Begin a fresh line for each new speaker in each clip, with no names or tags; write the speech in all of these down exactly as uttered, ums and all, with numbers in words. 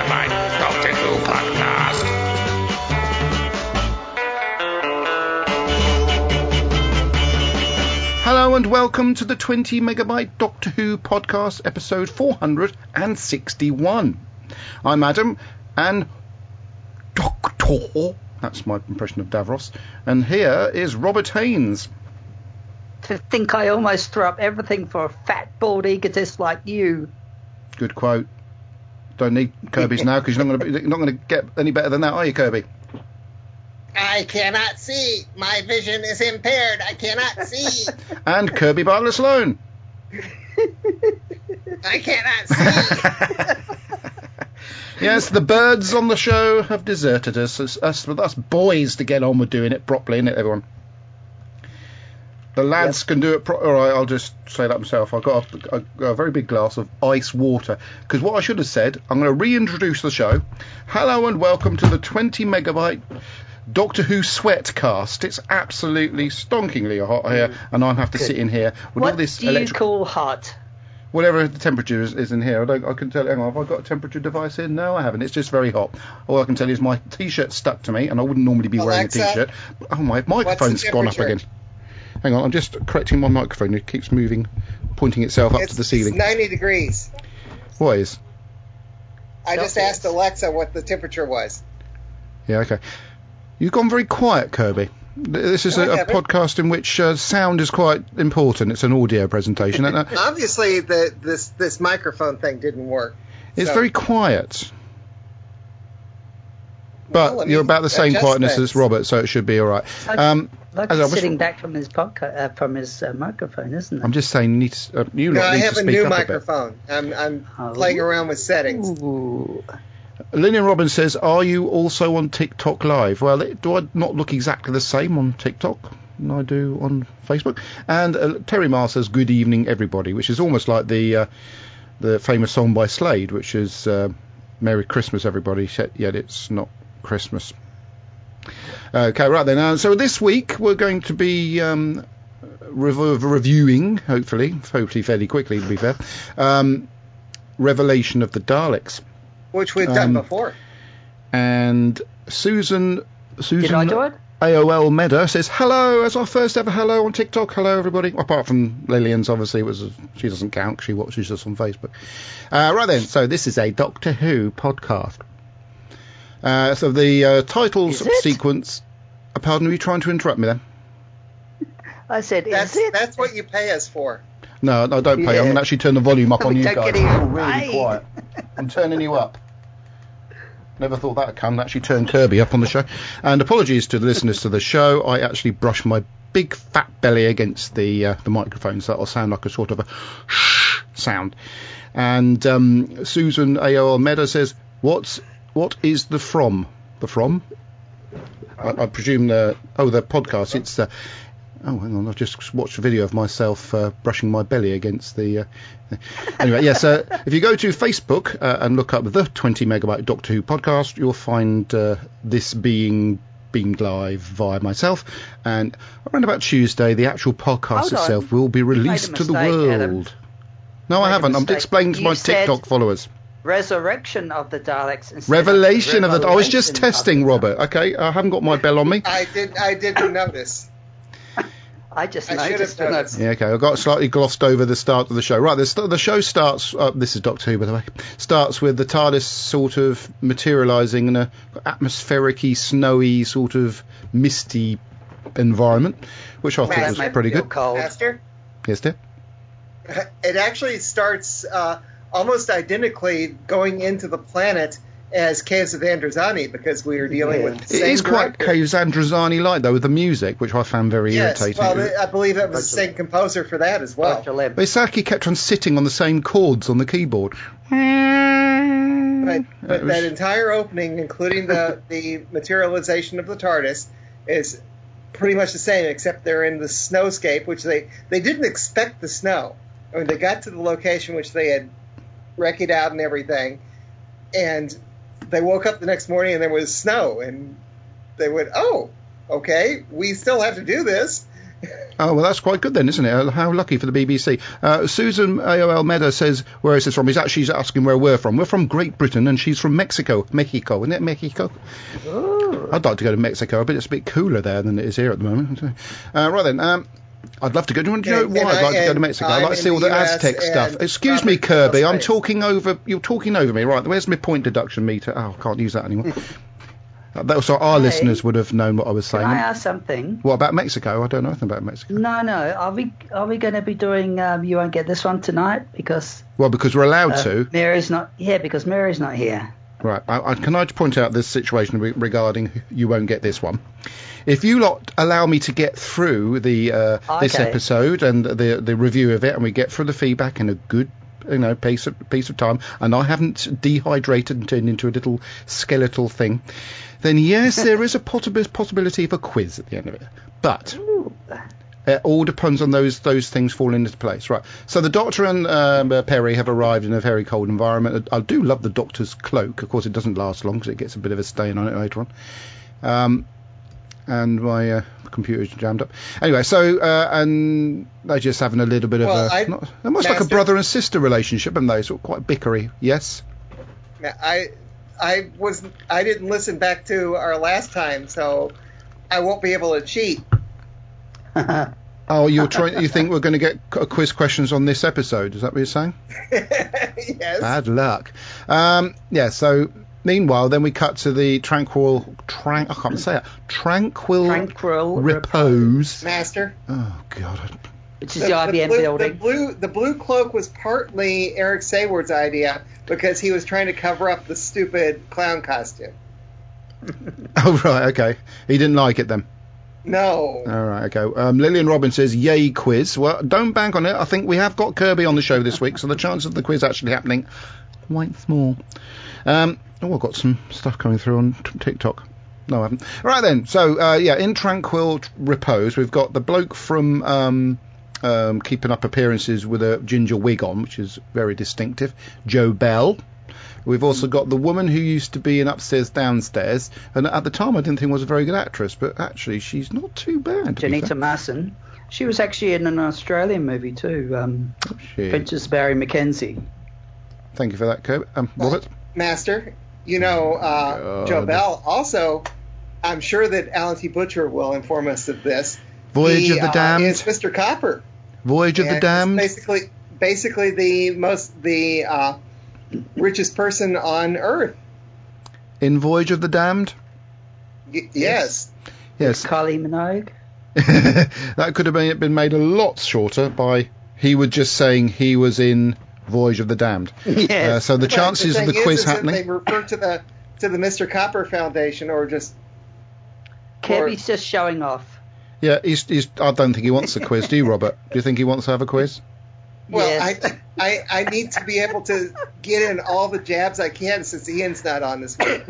Megabyte Doctor Who podcast. Hello and welcome to the twenty Megabyte Doctor Who podcast, episode four hundred sixty-one. I'm Adam, and Doctor, that's my impression of Davros, and here is Robert Haynes.
To think I almost threw up everything for a fat, bald egotist like you.
Good quote. Don't need Kirby's now, because you're not going to not going to get any better than that, are you, Kirby?
I cannot see. My vision is impaired. I cannot see.
And Kirby Bartlett Sloan.
I cannot see.
Yes, the birds on the show have deserted us. It's us, us boys to get on with doing it properly, innit, everyone? The lads yep. can do it pro- all right, I'll just say that myself. I've got a, a, a very big glass of ice water. Because what I should have said, I'm going to reintroduce the show. Hello and welcome to the twenty Megabyte Doctor Who Sweatcast. It's absolutely stonkingly hot here, and I'll have to
Good.
sit in here with
what
all this
do you
electric...
call hot?
Whatever the temperature is, is in here. I don't. I can tell. Hang on, have I got a temperature device in? No, I haven't. It's just very hot. All I can tell you is my T-shirt stuck to me, and I wouldn't normally be
Alexa,
wearing a T-shirt. Oh, my microphone's gone up again. Hang on, I'm just correcting my microphone. It keeps moving, pointing itself up
it's,
to the ceiling.
It's ninety degrees.
What is?
I just asked Alexa what the temperature was.
Yeah, okay. You've gone very quiet, Kirby. This is
no,
a, a podcast in which uh, sound is quite important. It's an audio presentation.
Obviously, the, this this microphone thing didn't work.
It's
so.
very quiet. But
well, I mean,
you're about the same quietness
things.
as Robert, so it should be all right.
Like,
um,
like he's sitting back from his podca- uh, from his uh, microphone, isn't it?
I'm just saying, you, need to, uh, you
no,
lot
I
need
have
to
a
speak
new
up
microphone.
A
I'm I'm
oh.
playing around with settings.
Ooh.
Lillian Robbins says, "Are you also on TikTok Live?" Well, it, do I not look exactly the same on TikTok than I do on Facebook? And uh, Terry Marr says, "Good evening, everybody," which is almost like the uh, the famous song by Slade, which is uh, "Merry Christmas, everybody," yet it's not Christmas. Okay, right then. Uh, so this week we're going to be um, rev- reviewing, hopefully, hopefully fairly quickly, to be fair, um, Revelation of the Daleks,
which we've
um,
done before.
And Susan, Susan
Did I do it?
A O L Meda says hello as our first ever hello on TikTok. Hello everybody. Apart from Lillian's, obviously, it was a, she doesn't count because she watches us on Facebook. Uh, right then. So this is a Doctor Who podcast. Uh, so the uh, titles sequence. Uh, pardon me, trying to interrupt me then?
I said, is
that's,
it?
That's what you pay us for.
No, no, don't pay.
Yeah.
I'm going to actually turn the volume up on you
don't
guys.
get it
You're
right.
really quiet. I'm turning you up. Never thought that would come. Actually turn Kirby up on the show. And apologies to the listeners to the show. I actually brushed my big fat belly against the uh, the microphone, so that'll sound like a sort of a shh sound. And um, Susan A O L Meda says, "What's what is the from? The from? I, I presume the oh the podcast. It's uh, oh hang on, I've just watched a video of myself uh, brushing my belly against the. Uh, anyway, yes. Uh, if you go to Facebook uh, and look up the twenty Megabyte Doctor Who podcast, you'll find uh, this being beamed live via myself, and around about Tuesday, the actual podcast
Hold
itself
on.
will be
You made a
released to the
mistake,
world.
Adam.
No, I
Made a
haven't. I'm
mistake.
explaining to
You
my
said
TikTok followers.
Resurrection of the Daleks. instead
Revelation
of,
of the. I was just
Revelation of
testing,
the
Robert. Okay, I haven't got my bell on me.
I did. I didn't notice.
I just
I should
noticed
have
it.
noticed.
Yeah, okay. I got slightly glossed over the start of the show. Right, the, st- the show starts. Uh, this is Doctor Who, by the way. Starts with the TARDIS sort of materialising in a atmospheric-y, snowy, sort of misty environment, which I thought
Master,
was pretty good.
Cold.
Master,
Yes, dear.
it actually starts uh, almost identically going into the planet as Caves of Androzani, because we are dealing
Yeah.
with the
It
same
is quite
director.
Caves Androzani-like, though, with the music, which I found very
Yes,
irritating.
well, I believe that was the same composer for that as well.
Roger Leb.
Isaki kept on sitting on the same chords on the keyboard.
But, but
It was-
that entire opening, including the, the materialization of the TARDIS, is pretty much the same, except they're in the snowscape, which they, they didn't expect the snow. I mean, they got to the location which they had wrecked out and everything, and they woke up the next morning and there was snow, and they went, oh, okay, we still have to do this.
Oh, well, that's quite good then, isn't it? How lucky for the B B C. Uh, Susan A O L Meadow says, where is this from? He's actually she's asking where we're from. We're from Great Britain, and she's from Mexico. Mexico, isn't it? Mexico?
Ooh.
I'd like to go to Mexico, but it's a bit cooler there than it is here at the moment. Uh, right then, um, I'd love to go. Do you, want, do you know
And-
why
and
I'd like
I-
to go to
and
Mexico? I'd
I'm
like to see
in
all the
the U S
Aztec stuff.
and
Excuse me,
Robert
Kirby, I'm
Space.
talking over... You're talking over me. Right, where's my point deduction meter? Oh, I can't use that anymore. uh, that, so our
Hey.
listeners would have known what I was
Can
saying.
I ask something?
What about Mexico? I don't know anything about Mexico.
No, no. Are we are we going to be doing um, You Won't Get This One tonight? Because
Well, because we're allowed
uh,
to.
Mary's not... Yeah, because Mary's not here.
Right. I, I, can I just point out this situation re- regarding You Won't Get This One? If you lot allow me to get through the uh, this
Okay.
episode and the the review of it, and we get through the feedback in a good, you know, piece of piece of time, and I haven't dehydrated and turned into a little skeletal thing, then yes, there is a possi- possibility of a quiz at the end of it. But
Ooh.
it all depends on those those things falling into place, right? So the Doctor and um, uh, Perry have arrived in a very cold environment. I do love the Doctor's cloak. Of course, it doesn't last long because it gets a bit of a stain on it later on. Um, and my uh, computer's jammed up. Anyway, so uh, and they're just having a little bit
Well,
of a
I-
not, almost like a
Master-
brother and sister relationship, and they sort of quite bickery. Yes.
I I was I didn't listen back to our last time, so I won't be able to cheat.
Oh, you're trying. You think we're going to get a quiz questions on this episode? Is that what you're saying?
Yes.
Bad luck. Um, yeah, so meanwhile, then we cut to the tranquil, tran- I can't say it, tranquil,
Tranquil
repose.
Master.
Oh, God.
Which is the, I B M
blue,
building.
The blue, the blue cloak was partly Eric Sayward's idea because he was trying to cover up the stupid clown costume.
Oh, right, okay. He didn't like it then.
No.
All right, okay. Um, Lillian Robin says, yay, quiz. Well, don't bank on it. I think we have got Kirby on the show this week, so the chance of the quiz actually happening quite small. Um, oh, I've got some stuff coming through on t- TikTok. No, I haven't. Right then, so, uh, yeah, in tranquil t- repose, we've got the bloke from um, um, Keeping Up Appearances with a ginger wig on, which is very distinctive, Joe Bell. We've also got the woman who used to be in Upstairs Downstairs, and at the time I didn't think was a very good actress, but actually she's not too bad. to be
Janita
fair.
Masson. She was actually in an Australian movie too, um,
Shit.
Princess Barry Mackenzie.
Thank you for that, Kirby. Um, Robert?
Master, you know, uh,
God.
Joe Bell also, I'm sure that Alan T. Butcher will inform us of this.
Voyage
he,
of the
uh,
Damned.
is Mister Copper.
Voyage of
And
the
it's
Damned.
Basically, basically the most, the uh, richest person on Earth.
In Voyage of the Damned?
Y- yes.
Yes.
Kylie Minogue.
That could have been, been made a lot shorter by he was just saying he was in Voyage of the Damned.
Yes.
Uh, so the
But
chances
the
of the
thing
quiz
is, is that
happening.
They refer to the to the Mister Copper Foundation, or just
Kirby's just showing off.
Yeah, he's, he's, I don't think he wants a quiz, do you, Robert? Do you think he wants to have a quiz?
well,
Yes.
I, I I need to be able to get in all the jabs I can since Ian's not on this week.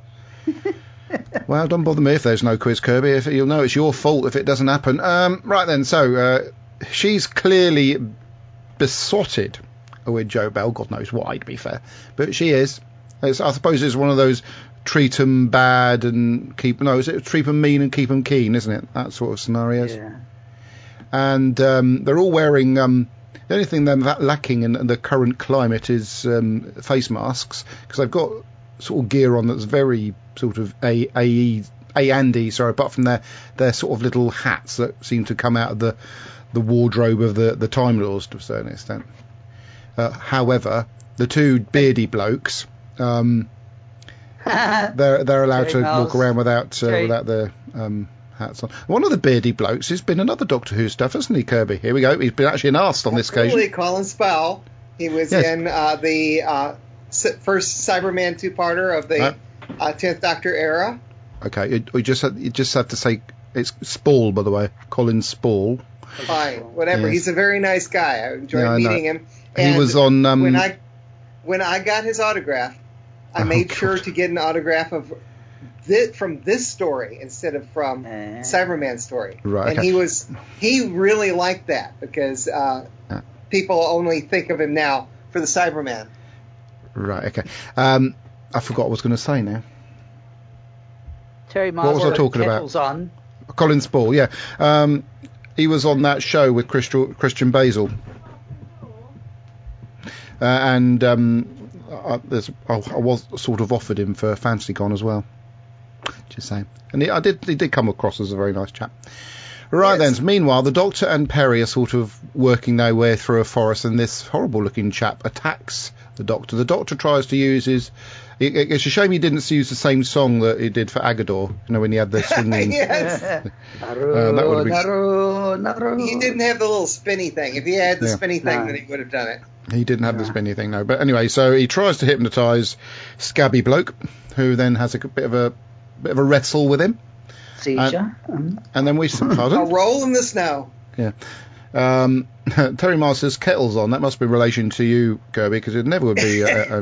Well, don't bother me if there's no quiz, Kirby. If you'll know it's your fault if it doesn't happen. Um, right then, so uh, she's clearly besotted with Joe Bell. God knows why, to be fair, but she is. It's, I suppose it's one of those treat 'em bad and keep no, is it treat 'em mean and keep 'em keen, isn't it? That sort of scenarios.
Yeah.
And um, they're all wearing. Um, the only thing they're that lacking in, in the current climate is um, face masks, because they've got sort of gear on that's very sort of a a e a and e. Sorry, apart from their their sort of little hats that seem to come out of the the wardrobe of the the Time Lords to a certain extent. Uh, however, the two beardy blokes, um, they're they're allowed
Jerry
to
Miles.
walk around without uh,
Jerry.
without their um, hats on. One of the beardy blokes has been another Doctor Who stuff, hasn't he, Kirby? Here we go. He's been actually an arse on this occasion.
Absolutely, Colin Spell. He was
Yes.
in uh, the uh, s- first Cyberman two-parter of the
Right.
uh, tenth Doctor era.
Okay, you, you just had, you just have to say it's Spall, by the way, Colin Spall.
Fine, whatever.
Yes.
He's a very nice guy. I enjoyed
Yeah, I know.
meeting him.
He
And
was on. Um,
when I when I got his autograph, I
Oh,
made
God.
sure to get an autograph of thi- from this story instead of from
Eh.
Cyberman's story.
Right,
And
okay.
he was he really liked that because uh,
Yeah.
people only think of him now for the Cyberman.
Right. Okay. Um, I forgot what I was going to say now.
Terry Miles
was I
got
talking about?
kettles on.
Colin Spall, yeah. Um, he was on that show with Christian, Christian Bale. Uh, and um, I, there's, I, I was sort of offered him for FantasyCon as well. Just saying. And he, I did, he did come across as a very nice chap. Right yes. then, meanwhile, the Doctor and Perry are sort of working their way through a forest, and this horrible-looking chap attacks the Doctor. The Doctor tries to use his... It, it's a shame he didn't use the same song that he did for Agador, you know, when he had the swinging...
yes!
uh, that would have been...
Naru, Naru.
He didn't have the little spinny thing. If he had the
Yeah.
spinny thing,
No.
then he would have done it.
He didn't have
Yeah.
the spinny thing, no. But anyway, so he tries to hypnotise Scabby Bloke, who then has a bit of a bit of a wrestle with him.
Seizure. Um,
And then we...
A
Pardon?
roll in the snow.
Yeah. Um, Terry Mars says, kettle's on. That must be in relation to you, Kirby, because it never would be uh, uh,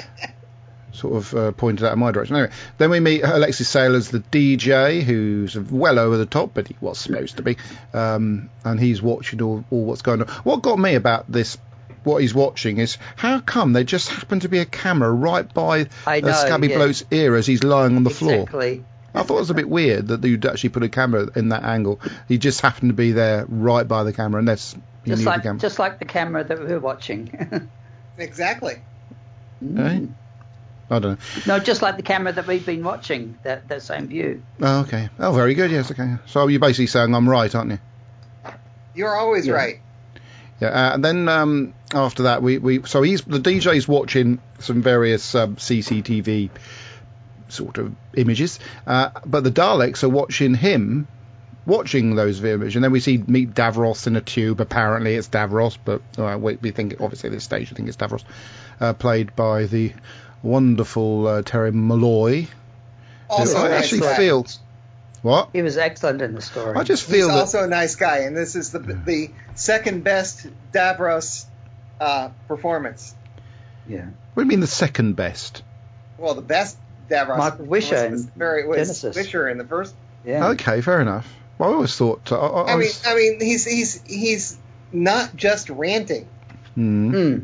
sort of uh, pointed out in my direction. Anyway, then we meet Alexis Sayle as the D J, who's well over the top, but he was supposed to be. Um, and he's watching all, all what's going on. What got me about this, what he's watching, is how come there just happened to be a camera right by
I know,
uh, Scabby
yeah.
Bloke's ear as he's lying on the floor?
exactly.
I thought it was a bit weird that you'd actually put a camera in that angle. He just happened to be there right by the camera, unless he
Just
knew the
like,
camera.
just like the camera that we were watching.
Exactly.
Eh? I don't know.
No, just like the camera that we've been watching, that, that same view.
Oh, okay. Oh, very good. Yes, okay. So you're basically saying I'm right, aren't you?
You're always
Yeah.
right.
Yeah. Uh, and then um, after that, we, we so he's the D J's watching some various um, C C T V sort of images, uh, but the Daleks are watching him watching those images, and then we see meet Davros in a tube. Apparently, it's Davros, but uh, we, we think obviously at this stage we think it's Davros, uh, played by the wonderful uh, Terry Malloy.
Also,
I
a nice
actually
guy.
feel what
He was excellent in the story.
I just
He's
feel that
also a nice guy, and this is the the second best Davros uh, performance.
Yeah.
what do you mean the second best?
Well, the best Davros
Mark Wisher
performance was,
in
very, was
Genesis.
Wisher in the first.
Yeah.
Okay, fair enough. Well, I always thought. Uh, I, I,
I mean,
was-
I mean, he's he's he's not just ranting.
Hmm.
Hmm.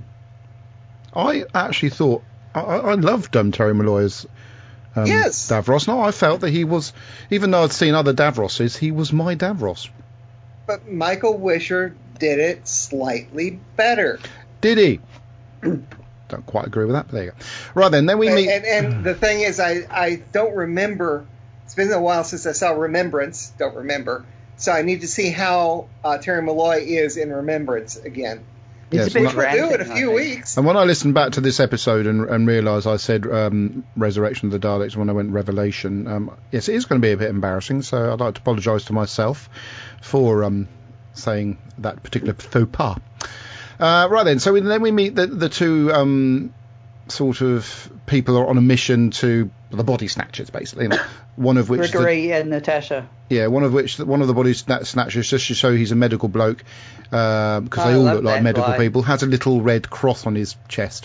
I actually thought I, I I loved um, Terry Malloy's um,
Yes.
Davros. No, I felt that he was, even though I'd seen other Davroses, he was my Davros.
But Michael Wisher did it slightly better.
Did he? Don't quite agree with that, but there you go. Right then, then we
And,
meet.
and, and the thing is, I, I don't remember. It's been a while since I saw Remembrance. Don't remember. So I need to see how uh, Terry Malloy is in Remembrance again.
He's
Yes,
a bit
well,
We'll do
ranting,
it a
I
few
think.
weeks.
And when I listened back to this episode and, and realised I said um, Resurrection of the Daleks when I went Revelation, um, yes, it is going to be a bit embarrassing, so I'd like to apologise to myself for um, saying that particular faux pas. Uh, right then, so we, then we meet the, the two um, sort of people are on a mission to the body snatchers, basically. One of which, the,
Gregory and Natasha.
yeah, one of which, one of the body sna- snatchers, just to show he's a medical bloke, because
I
they all
love
look like
that
medical
guy.
people, has a little red cross on his chest.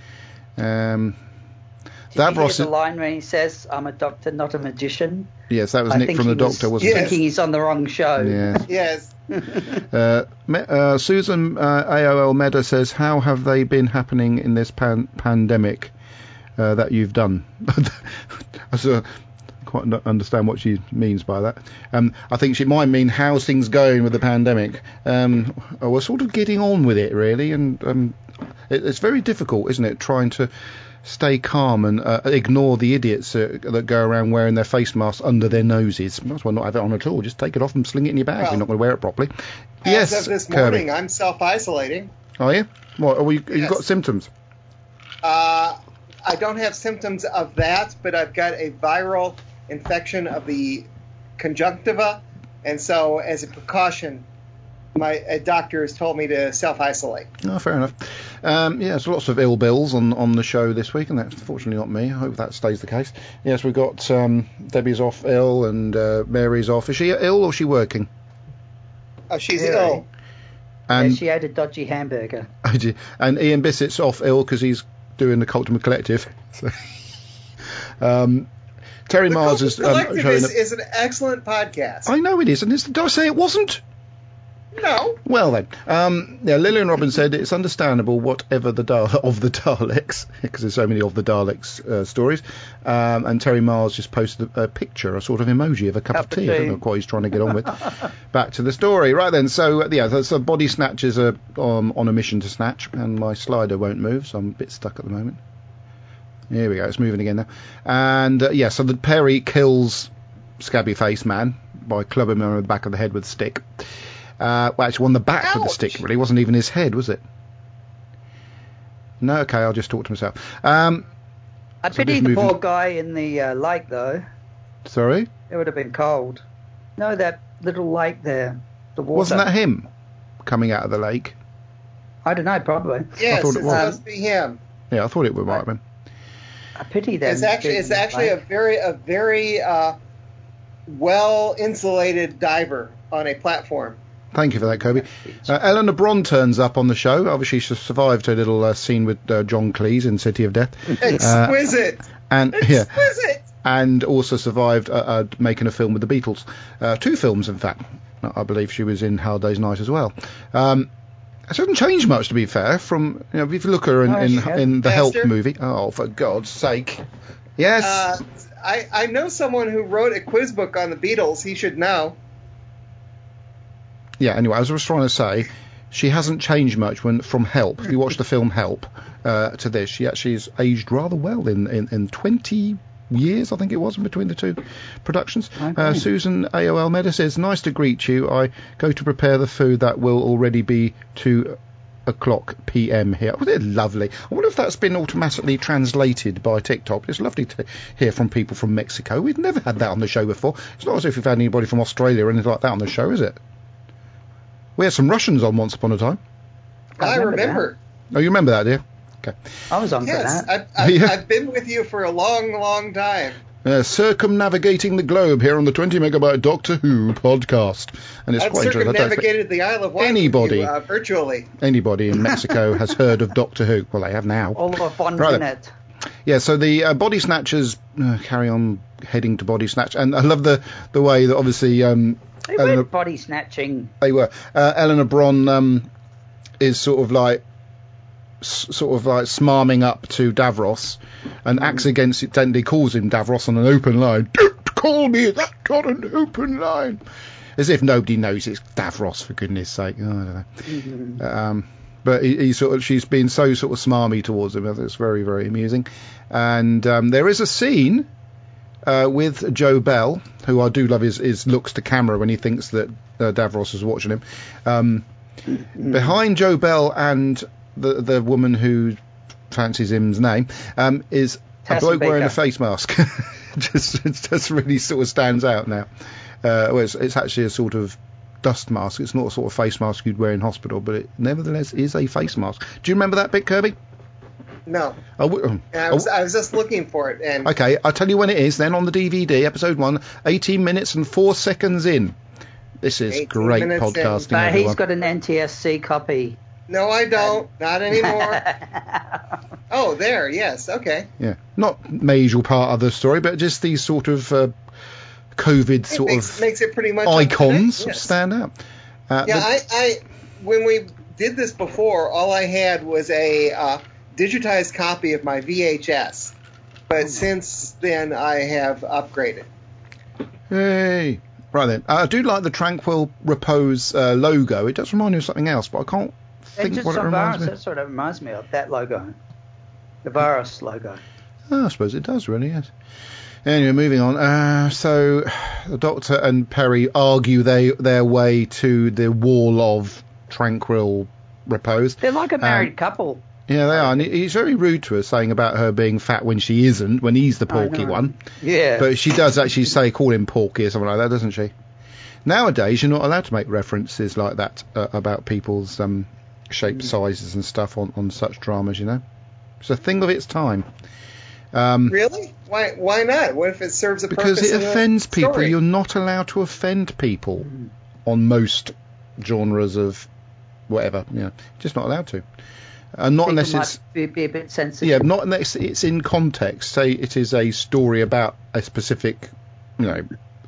Um,
Did you hear
Davros,
the line when he says, "I'm a doctor, not a magician"?
yes, that was
I
Nick
think
from
he
the
was
Doctor, wasn't
Yes.
thinking he's on the wrong show.
it? Yeah.
Yes.
Uh, Me- uh, Susan uh, A O L Meda says, how have they been happening in this pan- pandemic uh, that you've done? I sort of quite not understand what she means by that. Um, I think she might mean how's things going with the pandemic. Um, we're sort of getting on with it, really, and um, it, it's very difficult, isn't it, trying to stay calm and uh, ignore the idiots uh, that go around wearing their face masks under their noses. Might as well not have it on at all. Just take it off and sling it in your bag.
Well,
You're not going to wear it properly.
As
Yes,
of this
Kirby.
morning, I'm self-isolating.
Are you? What? Are we, You've
Yes.
got symptoms?
Uh, I don't have symptoms of that, but I've got a viral infection of the conjunctiva, and so as a precaution, my a doctor has told me to self-isolate.
Oh, fair enough. Um, yeah, there's lots of ill bills on, on the show this week, and that's fortunately not me. I hope that stays the case. Yes, we've got um, Debbie's off ill, and uh, Mary's off. Is she ill or is she working?
Oh, she's
Really?
ill.
And
Yeah, she had a dodgy hamburger.
and Ian Bissett's off ill because he's doing the Cultimate Collective. So, um, Terry
The
Mars
Culture
is um,
Collective
showing
is,
up.
is an excellent podcast.
I know it is, and it's, did I say it wasn't?
No.
Well then, um, yeah, Lillian Robbins said it's understandable whatever the Dal- of the Daleks, because there's so many of the Daleks uh, stories, um, and Terry Miles just posted a, a picture, a sort of emoji of a cup,
Cup
of
of
tea. I don't
tea.
know what he's trying to get on with. Back to the story. Right then, so uh, yeah, the so body snatchers are um, on a mission to snatch, and my slider won't move, so I'm a bit stuck at the moment. Here we go, it's moving again now. And uh, yeah, so the Perry kills Scabby Face Man by clubbing him on the back of the head with a stick. Uh, well, actually, on the back
Ouch.
with the stick, really. It wasn't even his head, was it? No, okay, I'll just talk to myself. Um,
I
So
pity
just
the
moving-
poor guy in the uh, lake, though.
sorry?
It would have been cold. No, that little lake there, the water.
Wasn't that him coming out of the lake?
I don't know, probably.
Yes,
thought it
it
was.
must be him.
Yeah, I thought it might have been.
I pity that.
It's actually it's actually a very a very uh, well insulated diver on a platform.
Thank you for that, Kobe. Uh, Eleanor Bron turns up on the show. Obviously, she survived her little uh, scene with uh, John Cleese in City of Death.
Exquisite.
And yeah,
Exquisite.
and also survived uh, uh, making a film with the Beatles. Uh, two films, in fact. I believe she was in Hard Day's Night as well. Um, it hasn't changed much, to be fair, from, you know, if you look at her in,
Oh,
in,
she has.
in the Help
Master?
movie. Oh, for God's sake. Yes.
Uh, I, I know someone who wrote a quiz book on the Beatles. He should know.
Yeah, anyway, as I was trying to say, she hasn't changed much when from Help. If you watch the film Help uh, to this, she actually has aged rather well in, in, in twenty years, I think it was, in between the two productions.
Okay.
Uh, Susan A O L Meda says, nice to greet you. I go to prepare the food that will already be two o'clock p m here. Oh, they're lovely. I wonder if that's been automatically translated by TikTok. It's lovely to hear from people from Mexico. We've never had that on the show before. It's not as if we've had anybody from Australia or anything like that on the show, is it? We had some Russians on once upon a time.
I,
remember
remember.
Oh, you remember that, dear? Okay.
I was on
Yes,
for that.
I've, I've,
Yeah.
I've been with you for a long, long time.
Uh, circumnavigating the globe here on the twenty megabyte Doctor Who podcast. And it's
I've
quite interesting. I don't think
circumnavigated the Isle of Wight
Anybody.
with you, uh, virtually.
anybody in Mexico has heard of Doctor Who. Well, they have now.
All of one
Right then.
minute.
Yeah, so the uh, body snatchers uh, carry on heading to body snatch. And I love the, the way that obviously um,
They
Eleanor,
weren't body snatching.
they were. Uh, Eleanor Bron um, is sort of like s- sort of like smarming up to Davros, and acts against it. He calls him Davros on an open line. Don't call me that on an open line, as if nobody knows it's Davros, for goodness sake. Oh, I don't know.
Mm-hmm.
Um, but he, he sort of, she's been so sort of smarmy towards him. It's very, very amusing. And um, there is a scene uh, with Joe Bell, who I do love his, his looks to camera when he thinks that uh, Davros is watching him. Um, behind Joe Bell and the the woman who fancies him's name um, is a
Tassin
bloke wearing
Baker.
a face mask. just, it just really sort of stands out now. Uh, well, it's, it's actually a sort of dust mask. It's not a sort of face mask you'd wear in hospital, but it nevertheless is a face mask. Do you remember that bit, Kirby?
No.
Oh, w- oh,
And I was, I was just looking for it. And
okay, I'll tell you when it is then on the D V D, episode one, eighteen minutes and four seconds in. This is
eighteen
great
minutes in.
podcasting,
But
everyone.
he's got an N T S C copy.
no, I don't. Not anymore. Oh, there. Yes. Okay.
Yeah, not major part of the story, but just these sort of uh, COVID
It
sort
makes,
of
makes it pretty much up to date,
icons
yes.
stand out. Uh,
Yeah,
the-
I, I when we did this before, all I had was a uh, digitized copy of my V H S. But since then, I have upgraded.
Hey. Right then, uh, I do like the Tranquil Repose uh, logo. It does remind me of something else, but I can't think
It's just
what it
some
reminds
virus.
me.
That's what it reminds me of, that logo. The virus logo.
Oh, I suppose it does, really, yes. Anyway, moving on. Uh, so, the Doctor and Perry argue they, their way to the wall of Tranquil Repose.
They're like a married
Um,
couple.
Yeah, they are. And he- he's very rude to her, saying about her being fat when she isn't, when he's the
I
porky
know.
one.
Yeah.
But she does actually say, call him Porky or something like that, doesn't she? Nowadays, you're not allowed to make references like that uh, about people's um, shape,
Mm.
sizes and stuff on, on such dramas, you know? It's a thing of its time. Um,
Really? Why? Why not? What if it serves a
because
purpose?
it
in the
offends people.
story?
You're not allowed to offend people on most genres of whatever. You know, just not allowed to. And not
People
unless
might
it's...
be, be a bit sensitive.
Yeah, not unless it's in context. Say it is a story about a specific, you know,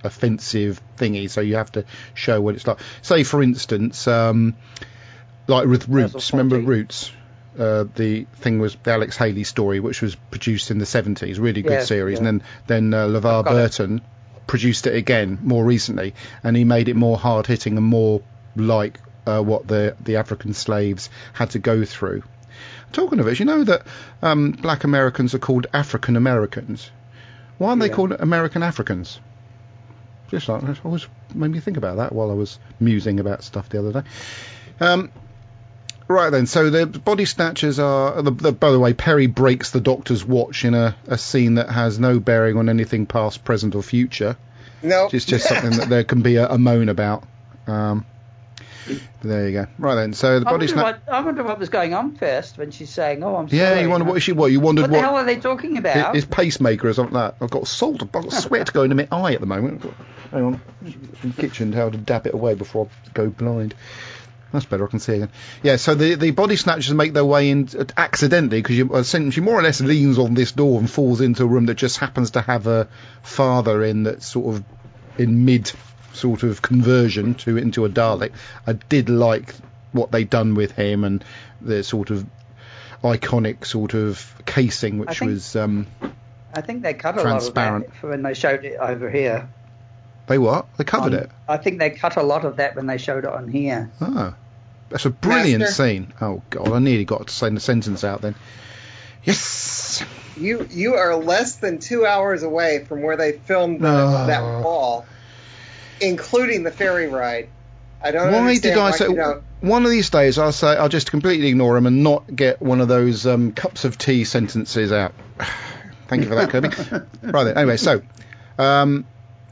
offensive thingy, so you have to show what it's like. Say, for instance, um, like with Roots. Remember Roots? Uh, the thing was the Alex Haley story, which was produced in the seventies, really good
Yeah,
series,
yeah.
and then then uh, LeVar Burton it. produced it again more recently, and he made it more hard hitting and more like uh, what the the African slaves had to go through. Talking of it, you know that um, black Americans are called African Americans. Why aren't
Yeah.
they called American Africans? Just like it always made me think about that while I was musing about stuff the other day. Um, Right then, so the body snatchers are. The, the, by the way, Perry breaks the Doctor's watch in a, a scene that has no bearing on anything past, present, or future.
No.
It's just something that there can be a, a moan about. Um, there you go. Right then, so the
I
body
wonder,
snatch.
what, I wonder what was going on first when she's saying, "Oh, I'm sorry."
Yeah, you wonder what she. What you wondered
What
what?
the hell are they talking about?
His pacemaker or something like that. I've got salt, I've got sweat going in my eye at the moment. Hang on, in the kitchen, how to dab it away before I go blind. That's better, I can see again. Yeah, so the, the body snatchers make their way in uh, accidentally, because you, uh, she more or less leans on this door and falls into a room that just happens to have a father in that's sort of in mid sort of conversion to into a Dalek. I did like what they'd done with him and the sort of iconic sort of casing, which
think-
was... Um,
I think they cut a
transparent.
lot of that for when they showed it over here.
they what? They covered
On-
it?
I think they cut a lot of that when they showed it on here.
Oh. That's a brilliant
Master.
scene. Oh, God, I nearly got to send the sentence out then. Yes!
You you are less than two hours away from where they filmed the,
Oh.
that ball, including the ferry ride. I don't
Why
understand
did I
why
say...
you don't.
One of these days I'll say I'll just completely ignore him and not get one of those um, cups of tea sentences out. Thank you for that, Kirby. Right then, anyway, so... Um,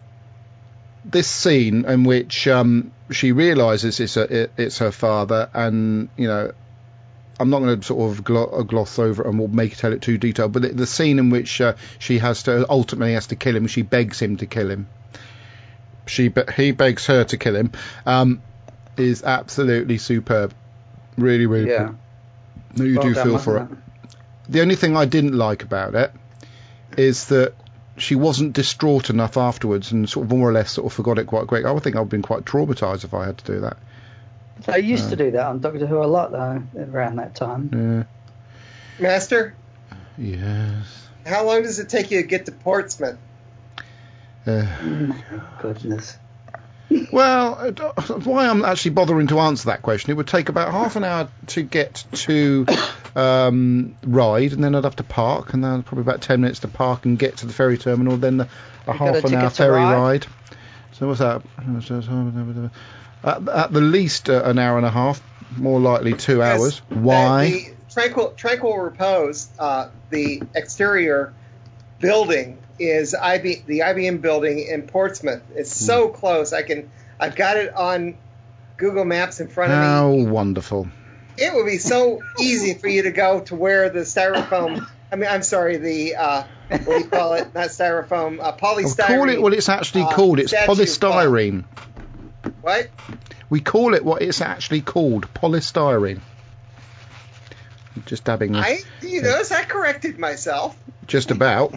this scene in which um, she realises it's, a, it, it's her father, and, you know, I'm not going to sort of glo- gloss over it and we'll make it tell it too detailed, but the, the scene in which uh, she has to ultimately has to kill him, she begs him to kill him. She be- he begs her to kill him. Um, is absolutely superb. Really, really.
Yeah.
No, you
Well
do
done,
feel for it.
wasn't
The only thing I didn't like about it is that she wasn't distraught enough afterwards and sort of more or less sort of forgot it quite quick. I would think I'd been quite traumatised if I had to do that.
They used
Uh,
to do that on Doctor Who a lot, though, around that time.
Yeah.
Master,
Yes.
how long does it take you to get to Portsmouth?
Uh,
My goodness.
well, uh, why I'm actually bothering to answer that question, it would take about half an hour to get to um, Ryde, and then I'd have to park, and then probably about ten minutes to park and get to the ferry terminal, then the, a
got
half
a
an
ticket
hour
to
ferry
Ryde?
ride. So what's that? At, at the least uh, an hour and a half, more likely two hours.
Because
Why?
The, the Tranquil, Tranquil Repose, uh, the exterior building is I B, the I B M building in Portsmouth. It's so close. I can I've got it on Google Maps in front
How
of me.
wonderful.
It would be so easy for you to go to where the styrofoam. I mean, I'm sorry, the uh, what do you call it? Not styrofoam, uh,
I'll
polystyrene.
call it what it's actually
uh,
called. It's
statue
polystyrene.
fell. What?
We call it what it's actually called, polystyrene. Just dabbing this.
I you notice I corrected myself.
Just about.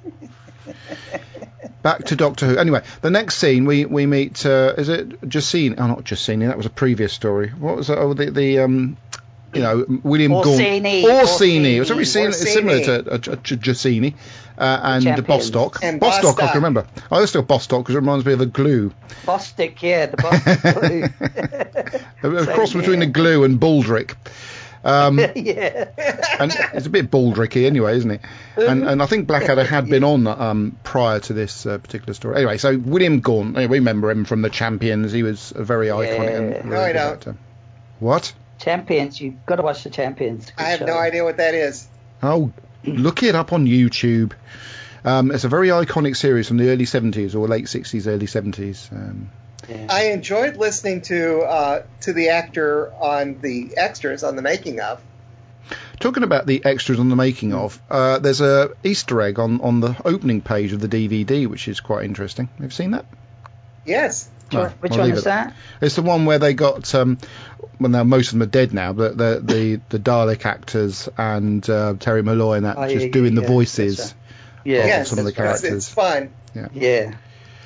Back to Doctor Who. Anyway, the next scene we we meet. Uh, is it Jacini? Oh, not Jacini. That was a previous story. What was it? Oh, the the um, you know, William
Orsini.
Gaunt. Orsini. It was very
Orsini.
similar to uh, J- J- Jacini uh, and
champions.
Bostock.
And
Bostock, I
Bostock.
can remember. I always still Bostock because it reminds me of the glue.
Bostic, yeah, the Bostic.
A cross
Same
between
here.
the glue and Baldrick. Um,
yeah.
and it's a bit Baldricky anyway, isn't it? And and I think Blackadder had been on um, prior to this uh, particular story. Anyway, so William Gaunt, we remember him from the Champions. He was a very iconic and
Yeah.
very
No, I
good
don't.
actor. What?
Champions, you've got to watch the Champions.
I have
Good
no
show.
idea what that is.
Oh, look it up on YouTube. Um, it's a very iconic series from the early seventies or late sixties, early seventies. Um,
Yeah.
I enjoyed listening to uh, to the actor on the extras on the making of.
Talking about the extras on the making of, uh, there's a Easter egg on, on the opening page of the D V D, which is quite interesting. Have you seen that?
Yes.
No,
Which
I'll
one
leave
is
it.
that?
It's the one where they got, um, well, now most of them are dead now, but the the, the Dalek actors and uh, Terry Malloy and that
Oh,
just
yeah,
doing
yeah,
the
yeah.
voices.
That's right. Yeah,
Oh,
yes.
some of the
it's-
characters.
It's fun.
yeah.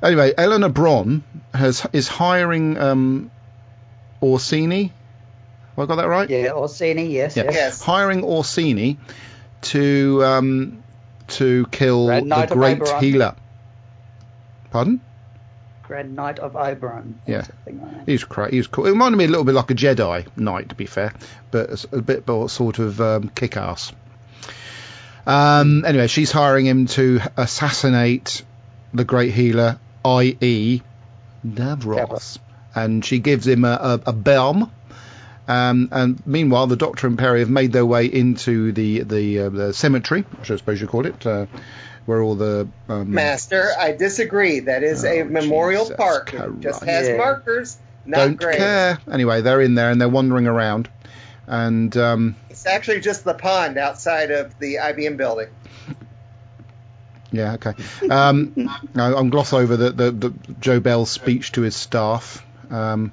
Anyway, Eleanor Bron has is hiring um, Orsini. Have I got that right?
Yeah, Orsini, yes,
Yeah.
yes.
Yes.
Hiring Orsini to um, to kill
Grand
the
Knight of
great
Oberon.
healer. Pardon?
Grand Knight of Oberon. or
Yeah.
something like that.
He's cra- he's cool. It reminded me a little bit like a Jedi Knight, to be fair, but it's a bit more sort of um, kick-ass. Um, anyway, she's hiring him to assassinate the great healer, that is. Davros.
Davros.
And she gives him a, a, a bomb. Um, and meanwhile, the Doctor and Perry have made their way into the the, uh, the cemetery, which I suppose you call it, uh, where all the... Um,
Master, I disagree. That is a
Oh,
memorial
Jesus
park. It
Christ.
just has
Yeah.
markers, not
don't
graves.
care. Anyway, they're in there and they're wandering around. And... Um,
It's actually just the pond outside of the I B M building.
Yeah, okay. Um, no, I'm gloss over the, the, the Joe Bell's speech to his staff. Um,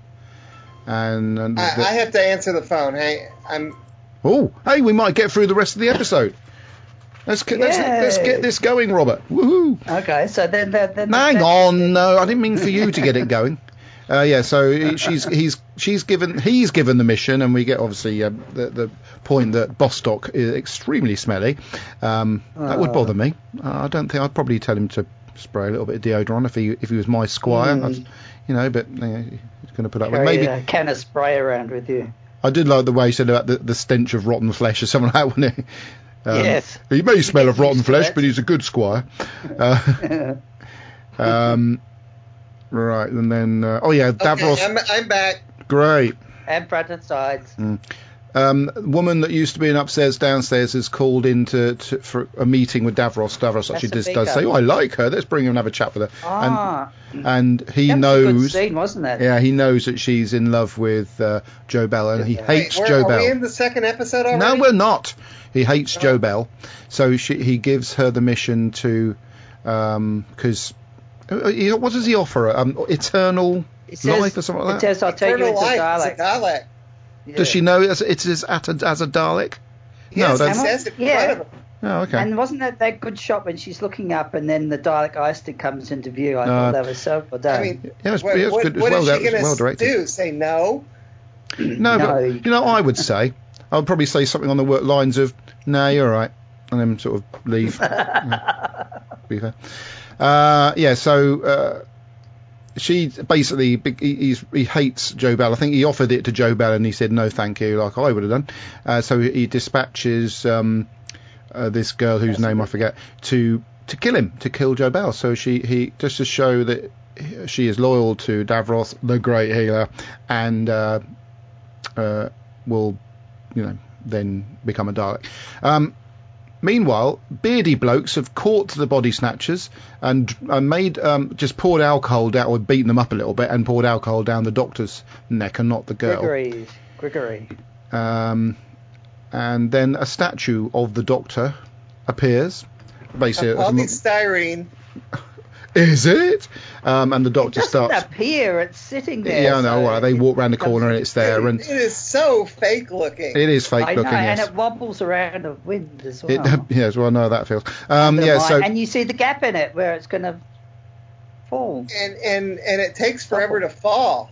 and, and
I,
the,
I have to answer the phone. Hey, I'm.
oh, hey, we might get through the rest of the episode. Let's get, let's, let's get this going, Robert. Woohoo!
Okay, so then... then, then
Hang
then-
on, no, I didn't mean for you to get it going. Uh, yeah, so he- she's he's she's given he's given the mission, and we get obviously uh, the the point that Bostock is extremely smelly. Um, that would bother me. Uh, I don't think I'd probably tell him to spray a little bit of deodorant if he if he was my squire.
Mm.
I'd- you know, but you know, he's going to put up with
Carry
maybe.
a can of spray around with you.
I did like the way he said about the, the stench of rotten flesh or something like that, wasn't it? Um,
Yes.
He may smell of
get
rotten
used to
flesh,
that.
but he's a good squire. Uh, um, right, and then uh, oh yeah, Davros,
Okay, I'm, I'm back.
great.
And front and sides.
Um, woman that used to be an upstairs downstairs is called in to, to, for a meeting with Davros. Davros actually does, does
Sabika.
say, "Oh, I like her. Let's bring her and have a chat with her."
Ah,
And and he
that was a good
knows,
scene, wasn't it?
yeah, he knows that she's in love with uh, Joe Bell, and he
Wait,
hates
Wait,
Joe
are
Bell.
we in the second episode already?
No, we're not. He hates Joe Bell, so she, he gives her the mission to, because what does he offer her? Um, eternal
It says,
life or something like
it
that.
says, I'll take you
Eternal
into
life is
Dalek.
a Dalek.
Yeah.
Does she know it's, it's as, at a, as a Dalek?
Yes,
no,
it
that's,
says it in
Yeah.
front of him.
oh, okay.
And wasn't that that good shot when she's looking up and then the Dalek Eyster comes into view? I
Uh,
thought that was so well done.
I mean,
Yeah, it's,
what,
yeah, it's
what,
good. It's
what
well,
is
done-
she
it's
going
well
to
directed.
do? Say no?
No,
No,
but
you
you know, I would say I would probably say something on the word lines of "No, you're all right," and then sort of leave. Yeah, be fair. Uh, yeah, so uh, she basically he, he's, he hates Joe Bell. I think he offered it to Joe Bell and he said no, thank you, like I would have done. Uh, so he dispatches um, uh, this girl whose name I forget to to kill him, to kill Joe Bell. So she he just to show that she is loyal to Davros, the great healer, and uh, uh, will, you know, then become a Dalek. Um, meanwhile, beardy blokes have caught the body snatchers and uh, made um, just poured alcohol down, or beaten them up a little bit, and poured alcohol down the Doctor's neck and not the girl.
Gregory. Gregory.
Um, and then a statue of the Doctor appears. Basically,
A
as a-
polystyrene.
is it? Um, and the
It
Doctor
doesn't
starts.
appear. It's sitting there.
Yeah, I know.
so
Well, they
it
walk round the
comes-
corner and it's there, and
It is so fake looking.
it is fake
I know,
looking.
and
Yes.
it wobbles around the wind as well.
It, yes, well, I know how that feels. Um,
The
yeah,
mine-
so
and you see the gap in it where it's going to fall.
and, and, and it takes forever to fall.